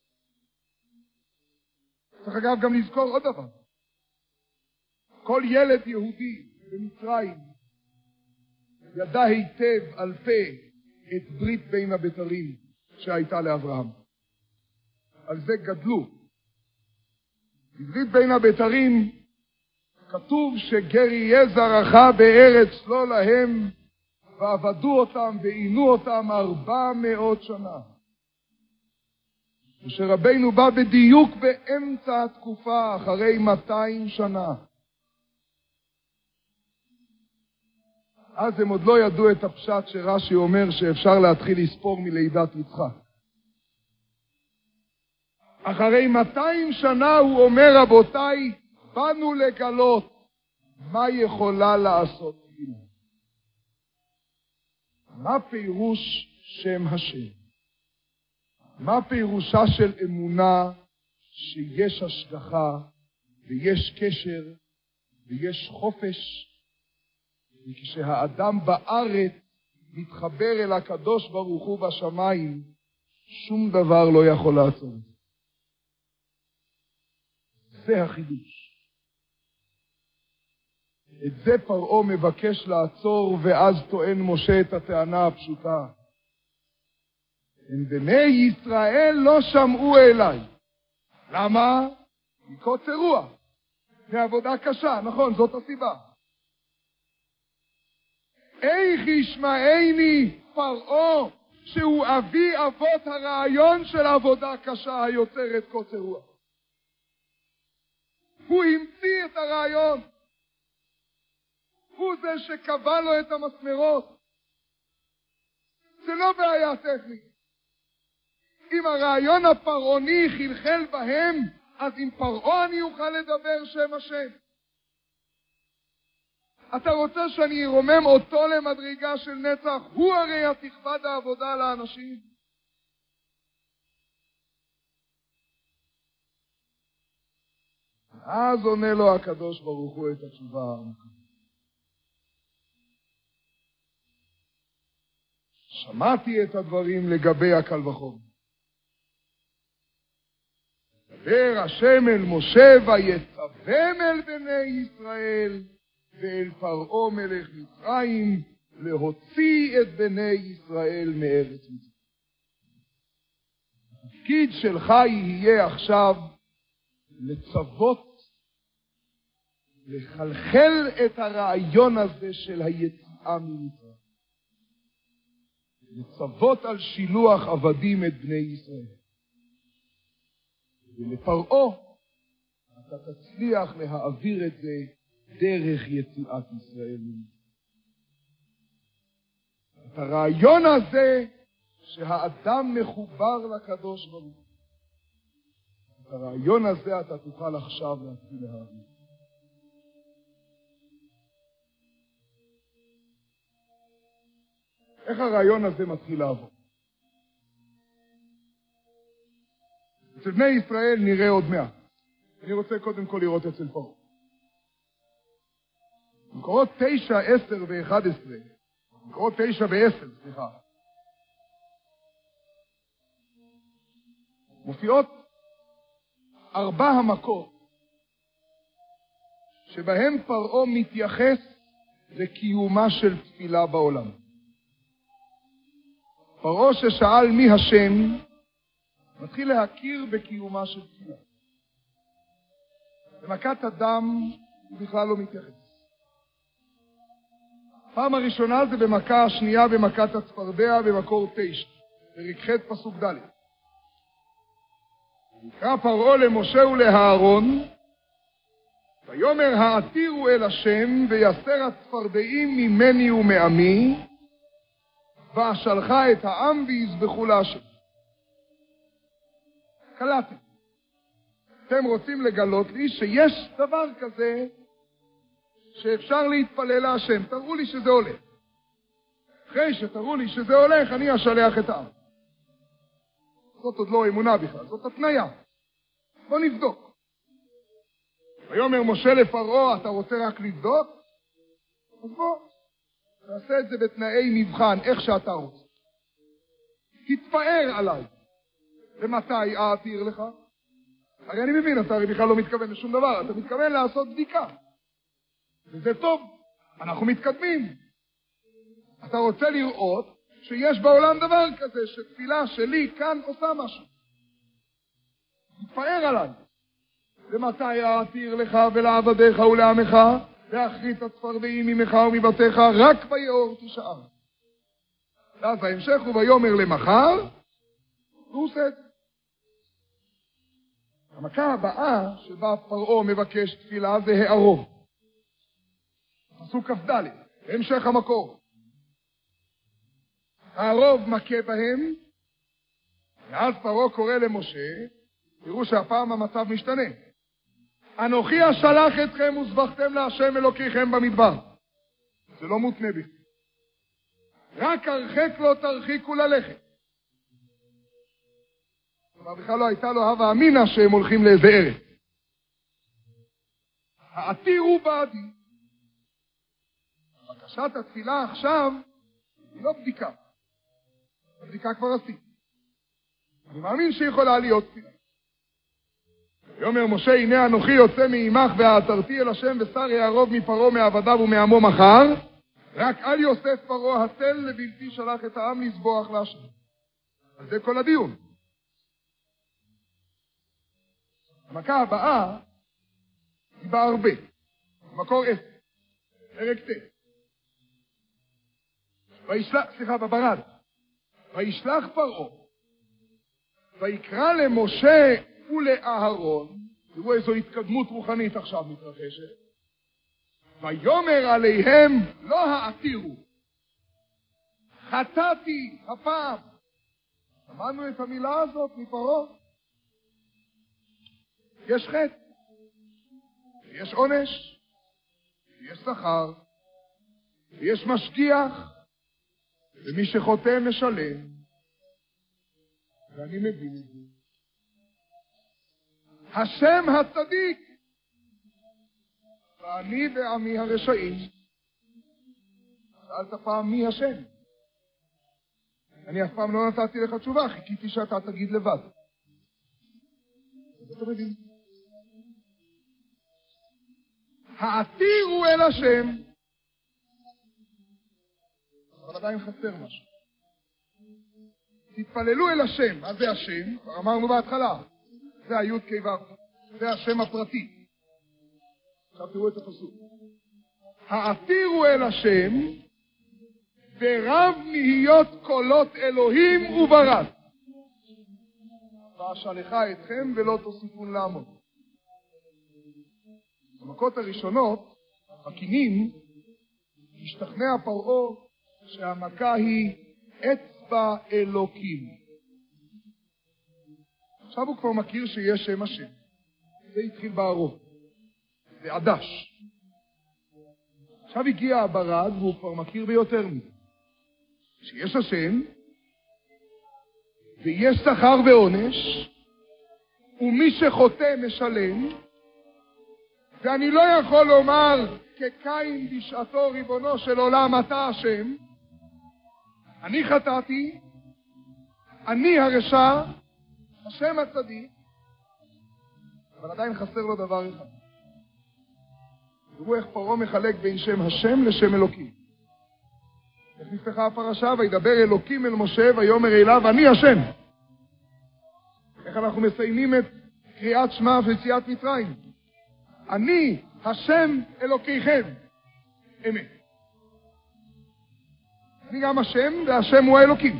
צריך אגב גם לזכור עוד דבר. כל ילד יהודי במצרים ידע היטב על פה את ברית בין הבתרים שהייתה לאברהם. על זה גדלו. בברית בין הבתרים כתוב שגרי יזרעך בארץ לא להם, ועבדו אותם ועינו אותם ארבע מאות שנה. ושרבינו בא בדיוק באמצע התקופה, אחרי מאתיים שנה. אז הם עוד לא ידעו את הפשט שרש"י אומר שאפשר להתחיל לספור מלידת יצחק. אחרי מאתיים שנה הוא אומר, רבותיי, באנו לגלות מה יכולה לעשות בינה. מה פירוש שם השם? מה פירושה של אמונה שיש השגחה ויש קשר ויש חופש, וכשהאדם בארץ מתחבר אל הקדוש ברוך הוא בשמיים, שום דבר לא יכול לעצור. זה החידוש. את זה פרעה מבקש לעצור, ואז טוען משה את הטענה הפשוטה. בני ישראל לא שמעו אליי. למה? מקוצר רוח. זה עבודה קשה, נכון, זאת הסיבה. איך ישמעני פרעה, שהוא אבי אבות הרעיון של עבודה קשה היוצרת קוצר רוח. הוא המציא את הרעיון. הוא זה שקבע לו את המסמרות. זה לא בעיה טכנית. אם הרעיון הפרעוני חלחל בהם, אז עם פרעה אני אוכל לדבר שם השם. אתה רוצה שאני ארומם אותו למדרגה של נצח? הוא הרי התכבד העבודה לאנשים. אז עונה לו הקדוש ברוך הוא את התשובה העמוקה. שמעתי את הדברים לגבי הקל וחומר. דבר השם אל משה ויצווה אל בני ישראל ואל פרעה מלך מצרים להוציא את בני ישראל מארץ מצרים. התפקיד שלך יהיה עכשיו לצוות, לחלחל את הרעיון הזה של היציאה ממצרים. לצוות על שילוח עבדים את בני ישראל. ולפרעה אתה תצליח להעביר את זה דרך יציאת ישראל. את הרעיון הזה שהאדם מחובר לקדוש ברוך הוא. את הרעיון הזה אתה תוכל עכשיו להתחיל להעביר. איך הרעיון הזה מתחיל לעבוד? אצל בני ישראל נראה עוד מעט. אני רוצה קודם כל לראות אצל פרעה. מקורות תשע, עשר ואחד עשרה, מקורות תשע ועשר, סליחה, מופיעות ארבע המכות שבהם פרעה מתייחס לקיומה של תפילה בעולם. פרעה ששאל מי השם, מתחיל להכיר בקיומה של תפילה. במכת הדם הוא בכלל לא מתייחס. פעם הראשונה זה במכה השנייה במכת הצפרדע במקור תשע, פרק ח' פסוק ד'. יקרא פרעה למשה ולאהרון, ויאמר העתירו אל השם ויסר הצפרדעים ממני ומעמי, ואשלחה את העם ויזבחו להשם. קלטתם. אתם רוצים לגלות לי שיש דבר כזה שאפשר להתפלל להשם. תראו לי שזה הולך. אחרי שתראו לי שזה הולך, אני אשלח את העם. זאת עוד לא אמונה בכלל, זאת התניה. בוא נבדוק. ויאמר משה לפרעה, אתה רוצה רק לבדוק? אז בוא. תעשה את זה בתנאי מבחן, איך שאתה רוצה. תתפאר עליי. ומתי אעתיר לך? הרי אני מבין, אתה הרי בכלל לא מתכוון לשום דבר, אתה מתכוון לעשות בדיקה. וזה טוב, אנחנו מתקדמים. אתה רוצה לראות שיש בעולם דבר כזה, שתפילה שלי כאן עושה משהו. תתפאר עליי. ומתי אעתיר לך ולעבדיך ולעמך, להחריט הצפרדעים ממך ומבתיך, רק ביאור תשאר. ואז ההמשך הוא ויאמר למחר, והוא עושה את זה. המכה הבאה שבה פרעה מבקש תפילה זה הערוב. פסוק כ"ד, המשך המקור. הערוב מכה בהם, ואז פרעה קורא למשה, תראו שהפעם המצב משתנה. אנוכי אשלח אתכם וזבחתם להשם אלוקיכם במדבר. זה לא מותנה בי. רק הרחק לא תרחיקו ללכת. אבל בכלל לא הייתה לו הווה אמינה שהם הולכים לאיזה ארץ. העתירו בעדי. בקשת התפילה עכשיו היא לא בדיקה. הבדיקה כבר עשית. אני מאמין שיכולה להיות תפילה. יאמר משה, הנה אנוכי יוצא מעמך והעתרתי אל השם ושר יערוב מפרעה מעבדיו ומעמו מחר, רק אל יוסף פרעה התל לבלתי שלח את העם לסבוח להשם. אז זה כל הדיון. המכה הבאה היא בהרבה. מקור עשר. פרק ט'. וישלח, סליחה, בברד. וישלח פרעה. ויקרא למשה ולאהרון, תראו איזו התקדמות רוחנית עכשיו מתרחשת. ויאמר עליהם לא העתירו. חטאתי הפעם. שמענו את המילה הזאת מפרעה. יש חטא, יש עונש, יש שכר, יש משגיח, ומי שחוטא משלם. ואני מבין את זה. השם הצדיק, ואני ועמי הרשעים. שאלת פעם מי השם? אני אף פעם לא נתתי לך תשובה, חיכיתי שאתה תגיד לבד. אתה מבין? העתירו אל השם. אבל עדיין חסר משהו. תתפללו אל השם. מה זה השם? כבר אמרנו בהתחלה. זה היוד קיבר. זה השם הפרטי. עכשיו תראו את הפסוק. העתירו אל השם ורב נהיות קולות אלוהים וברד. ואשלחה אתכם ולא תוסיפון לעמוד. במכות הראשונות, הקינים, השתכנע פרעה שהמכה היא אצבע אלוקים. עכשיו הוא כבר מכיר שיש שם השם. זה התחיל בערוב. זה עדש. עכשיו הגיע הברד והוא כבר מכיר ביותר מזה. שיש השם, ויש שכר ועונש, ומי שחוטא משלם, ואני לא יכול לומר כקין בשעתו ריבונו של עולם אתה השם, אני חטאתי, אני הרשע, השם הצדיק, אבל עדיין חסר לו דבר אחד. תראו איך פרעה מחלק בין שם השם לשם אלוקים. איך נפתחה הפרשה? וידבר אלוקים אל משה ויאמר אליו אני השם. איך אנחנו מסיימים את קריאת שמע ויציאת מצרים? אני השם אלוקיכם. אמת. אני גם השם והשם הוא האלוקים.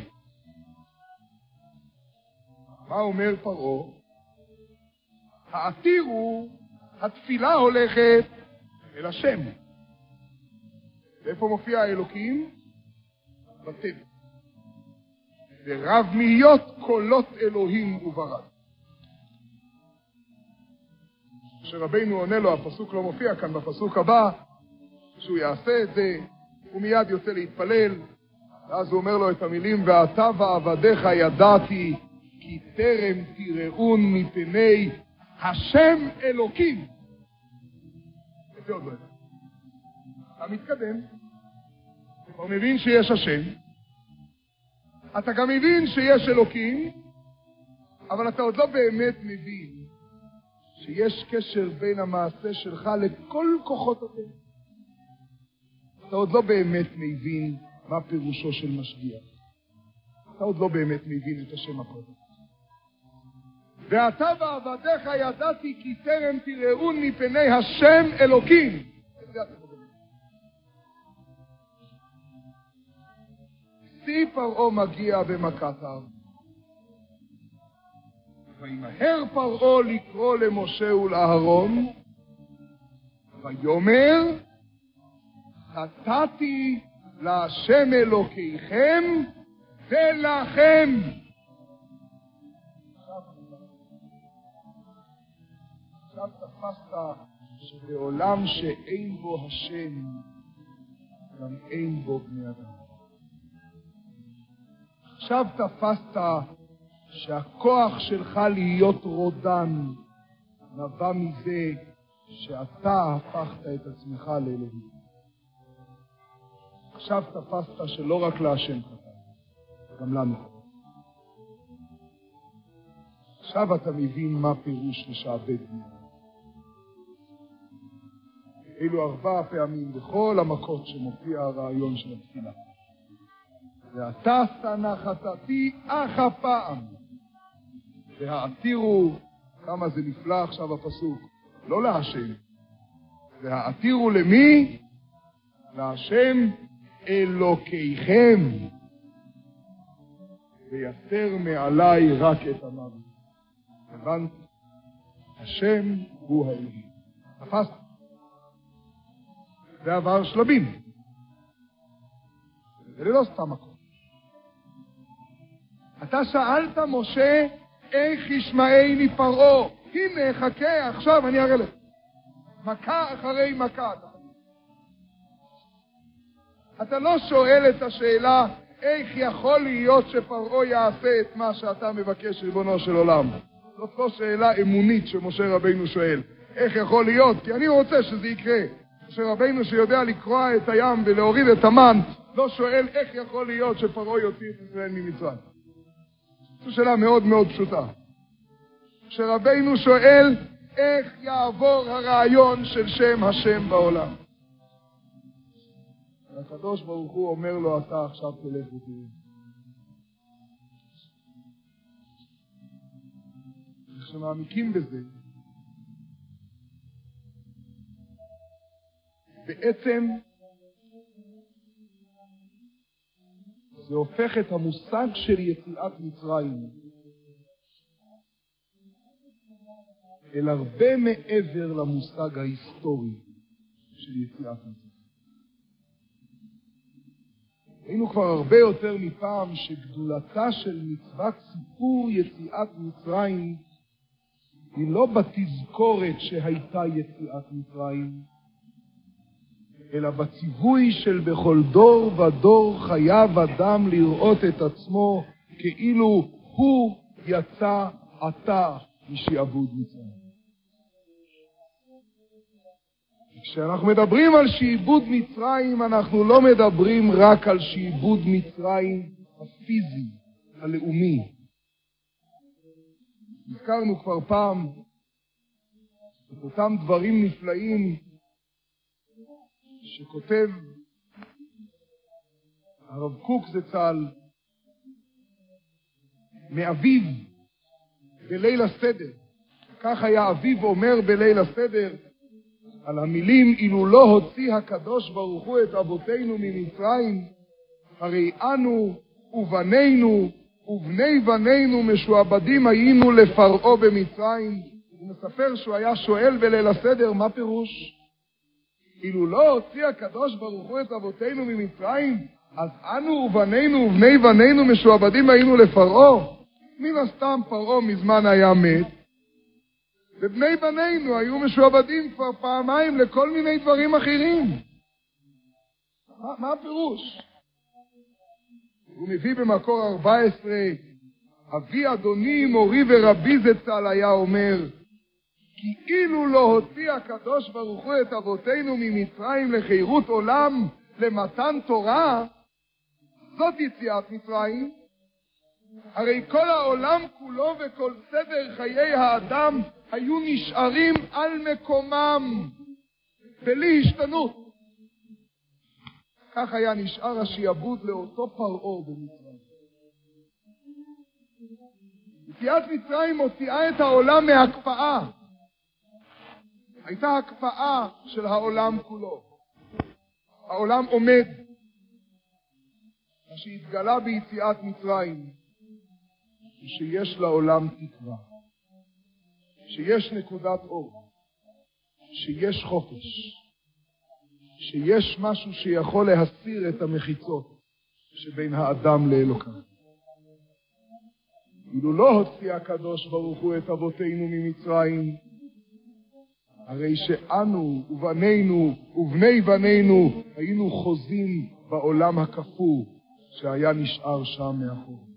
מה אומר פרעה? העתירו, התפילה הולכת אל השם. ואיפה מופיע האלוקים? בטבע. ורב נהיות קולות אלוהים וברד. כשרבינו עונה לו, הפסוק לא מופיע כאן בפסוק הבא, שהוא יעשה את זה, הוא מיד יוצא להתפלל, ואז הוא אומר לו את המילים, ואתה ועבדיך ידעתי, כי טרם תראון מפני השם אלוקים. זה עוד לא יודע. אתה מתקדם, הוא מבין שיש השם, אתה גם מבין שיש אלוקים, אבל אתה עוד לא באמת מבין שיש קשר בין המעשה שלך לכל כוחות הטבע. אתה עוד לא באמת מבין מה פירושו של משגיח. אתה עוד לא באמת מבין את השם הפרטי. ואתה ועבדיך ידעתי כי טרם תראון מפני השם אלוקים. את זה אתם מדברים. שיא פרעה מגיע במכת הארץ. וימהר פרעה לקרוא למשה ולאהרון, ויאמר, חטאתי להשם אלוקיכם ולכם. עכשיו תפסת שבעולם שאין בו השם, גם אין בו בני אדם. עכשיו תפסת שהכוח שלך להיות רודן נבע מזה שאתה הפכת את עצמך לאלוהים. עכשיו תפסת שלא רק להשם חטאת, גם לנו. עכשיו אתה מבין מה פירוש לשעבד בני. אלו ארבע פעמים בכל המכות שמופיע הרעיון של התפילה. ואתה שנא חטאתי אך הפעם. והעתירו, כמה זה נפלא עכשיו הפסוק, לא להשם. והעתירו למי? להשם אלוקיכם. ויסר מעלי רק את המוות. הבנת? השם הוא האלוהים. תפסת. זה עבר שלבים. זה לא סתם מקום. אתה שאלת משה, איך ישמעני פרעה? הנה, חכה, עכשיו אני אראה לך. מכה אחרי מכה. אתה לא שואל את השאלה, איך יכול להיות שפרעה יעשה את מה שאתה מבקש, ריבונו של עולם? זאת לא שאלה אמונית שמשה רבינו שואל. איך יכול להיות? כי אני רוצה שזה יקרה. משה רבינו שיודע לקרוע את הים ולהוריד את המן, לא שואל איך יכול להיות שפרעה יוציא את ישראל ממצרים. זו שאלה מאוד מאוד פשוטה. שרבינו שואל איך יעבור הרעיון של שם השם בעולם. הקדוש ברוך הוא אומר לו, אתה עכשיו תלך ותראה. כשמעמיקים בזה, בעצם זה הופך את המושג של יציאת מצרים אל הרבה מעבר למושג ההיסטורי של יציאת מצרים. היינו כבר הרבה יותר מפעם שגדולתה של מצוות סיפור יציאת מצרים היא לא בתזכורת שהייתה יציאת מצרים, אלא בציווי של בכל דור ודור חייב אדם לראות את עצמו כאילו הוא יצא עתה משעבוד מצרים. כשאנחנו מדברים על שעבוד מצרים, אנחנו לא מדברים רק על שעבוד מצרים הפיזי, הלאומי. הזכרנו כבר פעם את אותם דברים נפלאים שכותב הרב קוק זצ"ל מאביו בליל הסדר. כך היה אביו אומר בליל הסדר על המילים, אילו לא הוציא הקדוש ברוך הוא את אבותינו ממצרים, הרי אנו ובנינו ובני בנינו משועבדים היינו לפרעה במצרים. הוא מספר שהוא היה שואל בליל הסדר, מה פירוש? אילו לא הוציא הקדוש ברוך הוא את אבותינו ממצרים, אז אנו ובנינו ובני בנינו משועבדים היינו לפרעה. מן הסתם פרעה מזמן היה מת, ובני בנינו היו משועבדים כבר פעמיים לכל מיני דברים אחרים. מה, מה הפירוש? הוא מביא במקור ארבע עשרה, אבי אדוני מורי ורבי זצ"ל היה אומר, כי אילו לא הוציא הקדוש ברוך הוא את אבותינו ממצרים לחירות עולם, למתן תורה, זאת יציאת מצרים, הרי כל העולם כולו וכל סדר חיי האדם היו נשארים על מקומם, בלי השתנות. כך היה נשאר השיעבוד לאותו פרעה במצרים. יציאת מצרים מוציאה את העולם מהקפאה. הייתה הקפאה של העולם כולו. העולם עומד. מה שהתגלה ביציאת מצרים, שיש לעולם תקווה, שיש נקודת אור, שיש חופש, שיש משהו שיכול להסיר את המחיצות שבין האדם לאלוקיו. אילו לא הוציא הקדוש ברוך הוא את אבותינו ממצרים, הרי שאנו ובנינו ובני בנינו היינו חוזים בעולם הכפור שהיה נשאר שם מאחור.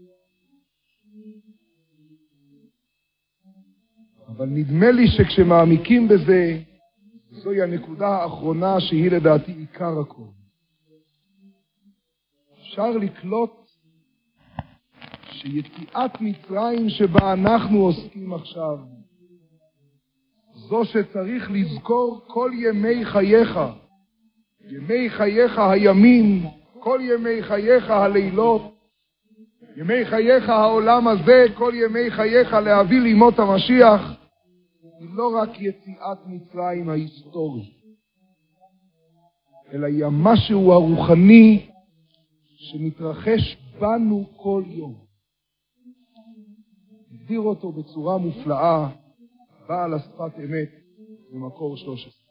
אבל נדמה לי שכשמעמיקים בזה, זוהי הנקודה האחרונה שהיא לדעתי עיקר הכל. אפשר לקלוט שיציאת מצרים שבה אנחנו עוסקים עכשיו, זו שצריך לזכור כל ימי חייך, ימי חייך הימים, כל ימי חייך הלילות, ימי חייך העולם הזה, כל ימי חייך להביא לימות המשיח, היא לא רק יציאת מצרים ההיסטורית, אלא היא המשהו הרוחני שמתרחש בנו כל יום. הגדיר אותו בצורה מופלאה בעל השפת אמת במקור שלוש עשרה.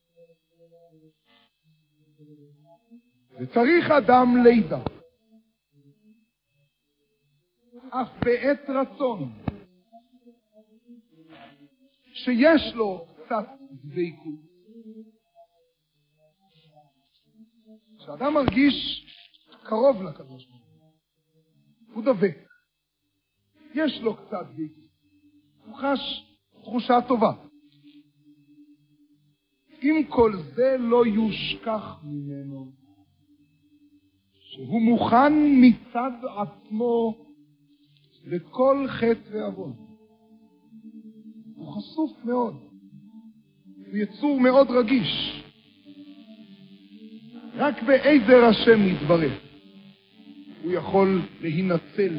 וצריך אדם לידה, אף בעת רצון, שיש לו קצת דבקות. כשאדם מרגיש קרוב לקדוש ברוך הוא, הוא דבק, יש לו קצת דבקות, הוא חש תחושה טובה. אם כל זה לא יושכח ממנו, שהוא מוכן מצד עצמו לכל חטא ועוון, הוא חשוף מאוד, הוא יצור מאוד רגיש. רק בעזר השם יתברך הוא יכול להינצל.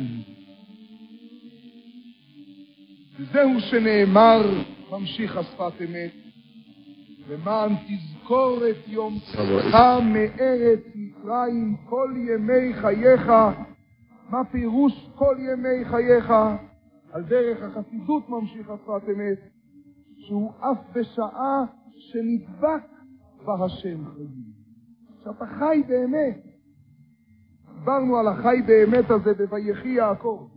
וזהו שנאמר, ממשיך השפת אמת, למען תזכור את יום צאתך מארץ מצרים כל ימי חייך. מה פירוש כל ימי חייך? על דרך החסידות ממשיך השפת אמת, שהוא אף בשעה שנדבק בה השם חיים. שאתה חי באמת. דיברנו על החי באמת הזה בויחי יעקב.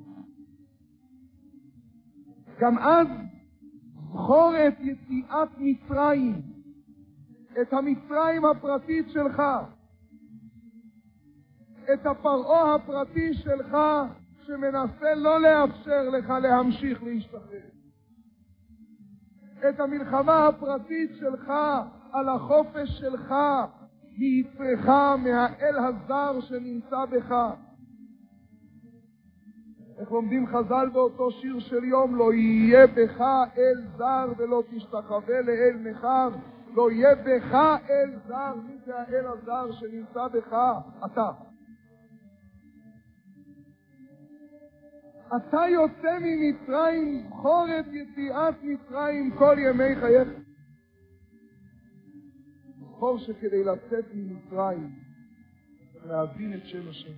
גם אז זכור את יציאת מצרים, את המצרים הפרטית שלך, את הפרעה הפרטי שלך שמנסה לא לאפשר לך להמשיך להשתחרר, את המלחמה הפרטית שלך על החופש שלך מיצרך מהאל הזר שנמצא בך. איך לומדים חז"ל באותו שיר של יום, לא יהיה בך אל זר ולא תשתחווה לאל נכר. לא יהיה בך אל זר. מי זה האל הזר שנמצא בך? אתה. אתה יוצא ממצרים, זכור את יציאת מצרים כל ימי חייך. זכור שכדי לצאת ממצרים להבין את שם השם.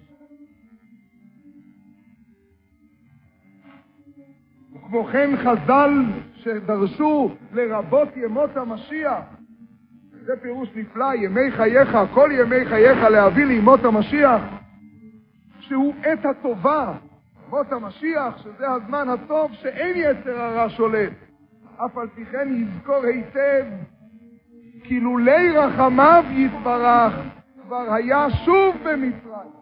וכמו כן חז"ל שדרשו לרבות ימות המשיח, זה פירוש נפלא, ימי חייך, כל ימי חייך להביא לימות המשיח, שהוא עת הטובה, מות המשיח, שזה הזמן הטוב שאין יצר הרע שולט. אף על פי כן יזכור היטב, כי לולי רחמיו יתברך, כבר היה שוב במצרים.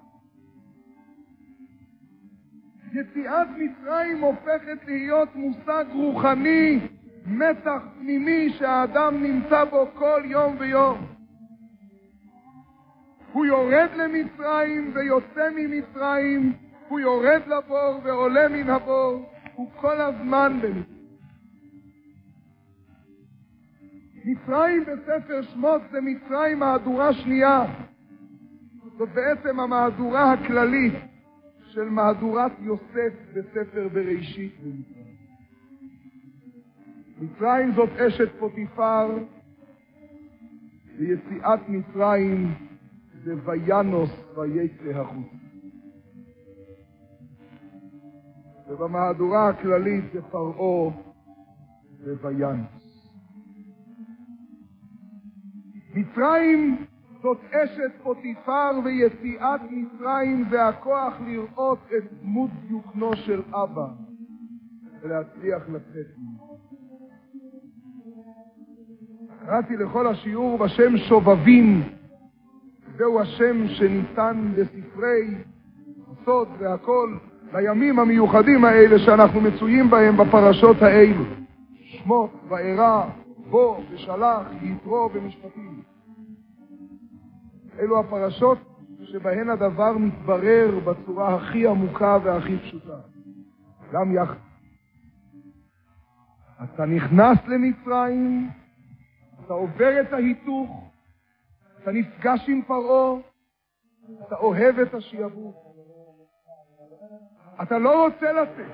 יציאת מצרים הופכת להיות מושג רוחני, מתח פנימי שהאדם נמצא בו כל יום ויום. הוא יורד למצרים ויוצא ממצרים הוא יורד לבור ועולה מן הבור, הוא כל הזמן במצרים. מצרים בספר שמות זה מצרים מהדורה שנייה. זאת בעצם המהדורה הכללית של מהדורת יוסף בספר בראשית במצרים. מצרים זאת אשת פוטיפר, ויציאת מצרים זה וינוס ויצא החוצה. ובמהדורה הכללית זה פרעה ווינוס. מצרים זאת אשת פוטיפר, ויציאת מצרים זה הכוח לראות את דמות דיוקנו של אבא ולהצליח לצאת ממנו. קראתי לכל השיעור בשם שובבים. זהו השם שניתן בספרי סוד והכל לימים המיוחדים האלה שאנחנו מצויים בהם בפרשות האלו. שמות, וארא, בו ושלח, יתרו ומשפטים. אלו הפרשות שבהן הדבר מתברר בצורה הכי עמוקה והכי פשוטה. גם יחד. אתה נכנס למצרים, אתה עובר את ההיתוך, אתה נפגש עם פרעה, אתה אוהב את השיעבוד. אתה לא רוצה לצאת.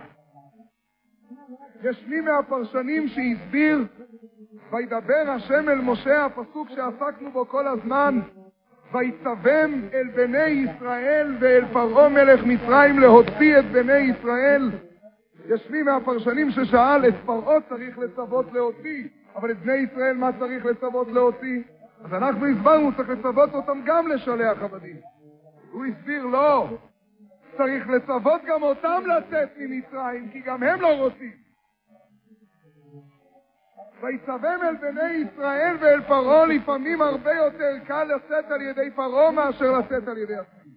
יש מי מהפרשנים שהסביר, וידבר השם אל משה, הפסוק שעסקנו בו כל הזמן, ויצבם אל בני ישראל ואל פרעה מלך מצרים להוציא את בני ישראל. יש מי מהפרשנים ששאל, את פרעה צריך לצוות להוציא, אבל את בני ישראל מה צריך לצוות להוציא? אז אנחנו הסברנו, צריך לצוות אותם גם לשלח עבדים. הוא הסביר, לא, צריך לצוות גם אותם לצאת ממצרים, כי גם הם לא רוצים. ויצבם אל בני ישראל ואל פרעה, לפעמים הרבה יותר קל לצאת על ידי פרעה מאשר לצאת על ידי עצמם.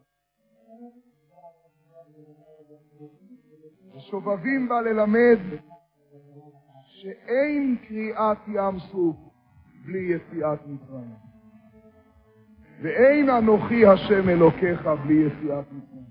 השובבים בא ללמד שאין קריאת ים סוף בלי יציאת מצרים, ואין אנוכי השם אלוקיך בלי יציאת מצרים,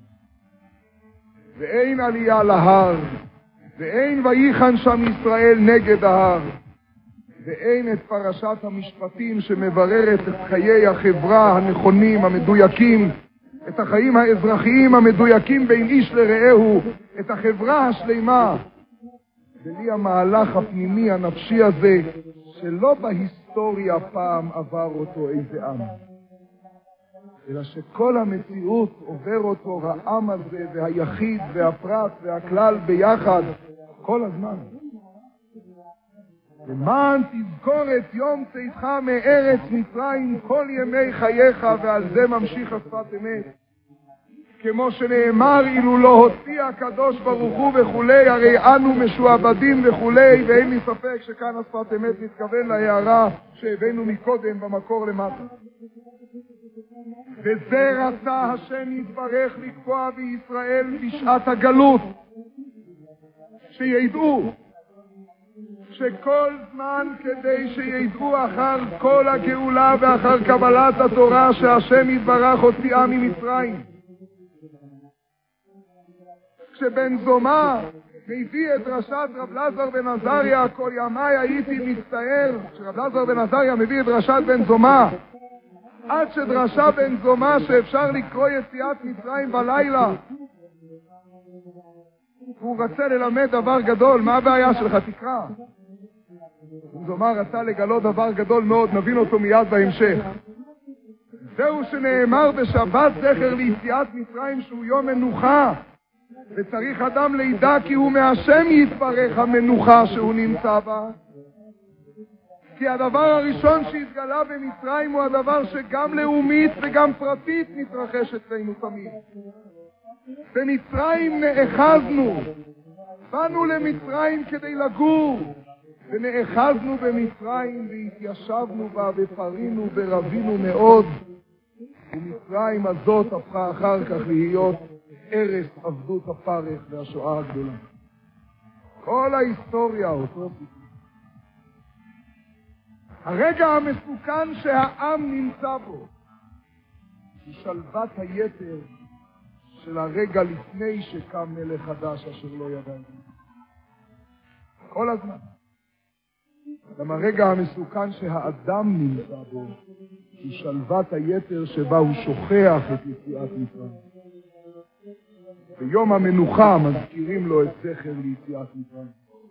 ואין עלייה להר, ואין ויחן שם ישראל נגד ההר, ואין את פרשת המשפטים שמבררת את חיי החברה הנכונים המדויקים, את החיים האזרחיים המדויקים בין איש לרעהו, את החברה השלימה. בלי המהלך הפנימי הנפשי הזה, שלא בהיסטוריה פעם עבר אותו איזה עם, אלא שכל המציאות עובר אותו העם הזה והיחיד והפרט והכלל ביחד כל הזמן. למען תזכור את יום צאתך מארץ מצרים כל ימי חייך, ועל זה ממשיך השפת אמת. כמו שנאמר, אילו לא הוציא הקדוש ברוך הוא וכולי, הרי אנו משועבדים וכולי, ואין לי ספק שכאן השפת אמת מתכוון להערה שהבאנו מקודם במקור למטה. וזה רצה השם יתברך לקבוע בישראל בשעת הגלות, שידעו שכל זמן כדי שידעו אחר כל הגאולה ואחר קבלת התורה שהשם יתברך הוציאה ממצרים. כשבן זומא מביא את דרשת רב לזר בן עזריה, כל ימי הייתי מצטער, כשרב לזר בן עזריה מביא את דרשת בן זומא, עד שדרשה בן זומא שאפשר לקרוא יציאת מצרים בלילה, הוא רצה ללמד דבר גדול. מה הבעיה שלך? תקרא. בן זומא רצה לגלות דבר גדול מאוד, נבין אותו מיד בהמשך. זהו שנאמר בשבת זכר ליציאת מצרים שהוא יום מנוחה, וצריך אדם לידע כי הוא מהשם יתברך המנוחה שהוא נמצא בה. כי הדבר הראשון שהתגלה במצרים הוא הדבר שגם לאומית וגם פרטית מתרחש אצלנו תמיד. במצרים נאחזנו, באנו למצרים כדי לגור, ונאחזנו במצרים והתיישבנו בה ופרינו ורבינו מאוד, ומצרים הזאת הפכה אחר כך להיות ערש עבדות הפרך והשואה הגדולה. כל ההיסטוריה אותו סיפור. הרגע המסוכן שהעם נמצא בו הוא שלוות היתר של הרגע לפני שקם מלך חדש אשר לא ידע. כל הזמן. גם הרגע המסוכן שהאדם נמצא בו, הוא שלוות היתר שבה הוא שוכח את יציאת מצרים. ביום המנוחה מזכירים לו את זכר ליציאת מצרים.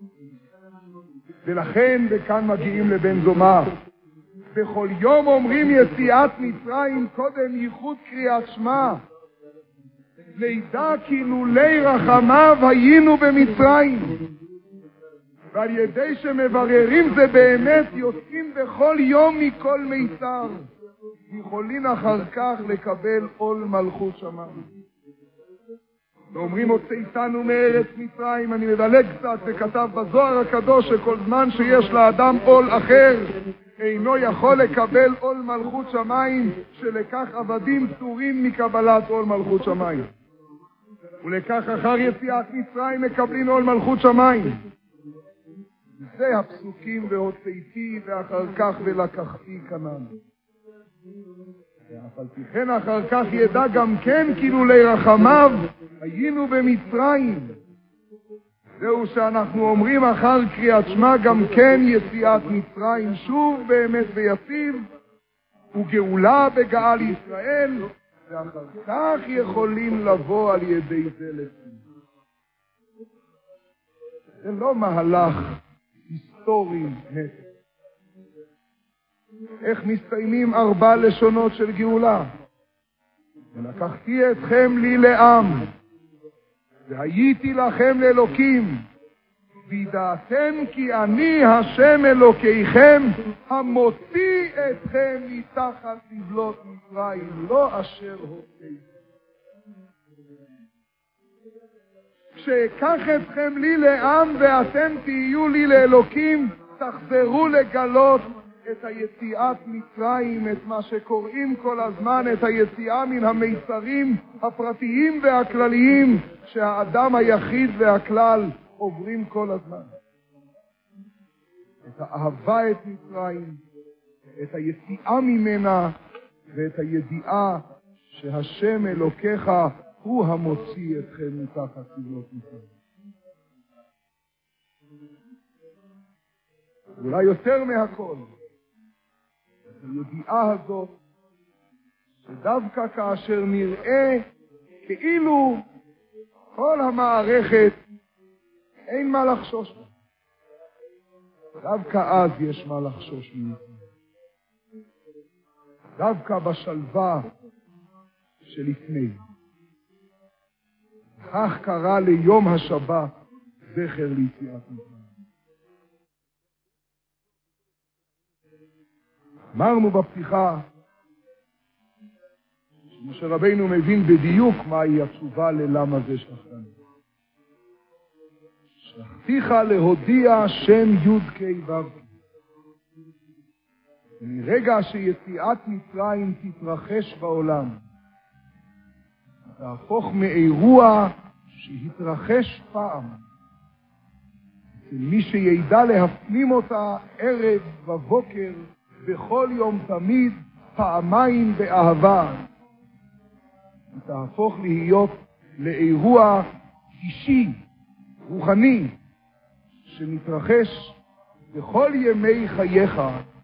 ולכן, וכאן מגיעים לבן זומא, בכל יום אומרים יציאת מצרים קודם ייחוד קריאת שמע. לידע כי לולי רחמיו היינו במצרים. ועל ידי שמבררים זה באמת יוצאים בכל יום מכל מיצר. יכולים אחר כך לקבל עול מלכות שמיים. ואומרים הוצאתנו מארץ מצרים, אני מדלג קצת, וכתב בזוהר הקדוש שכל זמן שיש לאדם עול אחר, אינו יכול לקבל עול מלכות שמיים, שלקח עבדים פטורים מקבלת עול מלכות שמיים. ולקח אחר יציאת מצרים מקבלים עול מלכות שמיים. זה הפסוקים והוצאתי ואחר כך ולקחתי כנען. ואף על פי כן אחר כך ידע גם כן כאילו לרחמיו היינו במצרים. זהו שאנחנו אומרים אחר קריאת שמע גם כן יציאת מצרים שוב באמת ויציב וגאולה בגאל ישראל, ואחר כך יכולים לבוא על ידי זה לפני. זה לא מהלך היסטורי נטו. איך מסתיימים ארבע לשונות של גאולה? ולקחתי אתכם לי לעם, והייתי לכם לאלוקים, וידעתם כי אני השם אלוקיכם, המוציא אתכם מתחת לבלות מצרים, לא אשר הוצאתי. כשאקח אתכם לי לעם ואתם תהיו לי לאלוקים, תחזרו לגלות את היציאת מצרים, את מה שקוראים כל הזמן, את היציאה מן המיצרים הפרטיים והכלליים שהאדם היחיד והכלל עוברים כל הזמן. את האהבה את מצרים, את היציאה ממנה ואת הידיעה שהשם אלוקיך הוא המוציא אתכם מתחת לבלות מצרים. אולי יותר מהכל, הידיעה הזאת, שדווקא כאשר נראה כאילו כל המערכת אין מה לחשוש בה, דווקא אז יש מה לחשוש ממנו. דווקא בשלווה שלפני. כך קרא ליום השבת זכר ליציאת מצרים. אמרנו בפתיחה שמשה רבינו מבין בדיוק מהי התשובה ללמה זה שלחתנו. שלחתיך להודיע שם י' כ' ו'. מרגע שיציאת מצרים תתרחש בעולם, תהפוך מאירוע שהתרחש פעם, מי שידע להפנים אותה ערב ובוקר בכל יום תמיד, פעמיים באהבה, תהפוך להיות לאירוע אישי, רוחני, שמתרחש בכל ימי חייך,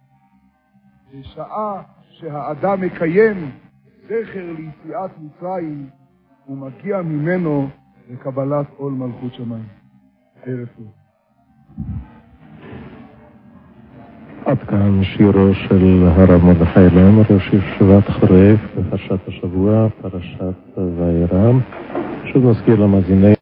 בשעה שהאדם מקיים זכר ליציאת מצרים, הוא מגיע ממנו לקבלת עול מלכות שמיים. ערב טוב. עד כאן שירו של הרב מרדכי אליהו, ראש ישיבת חורף בפרשת השבוע, פרשת וירא. שוב נזכיר למאזיני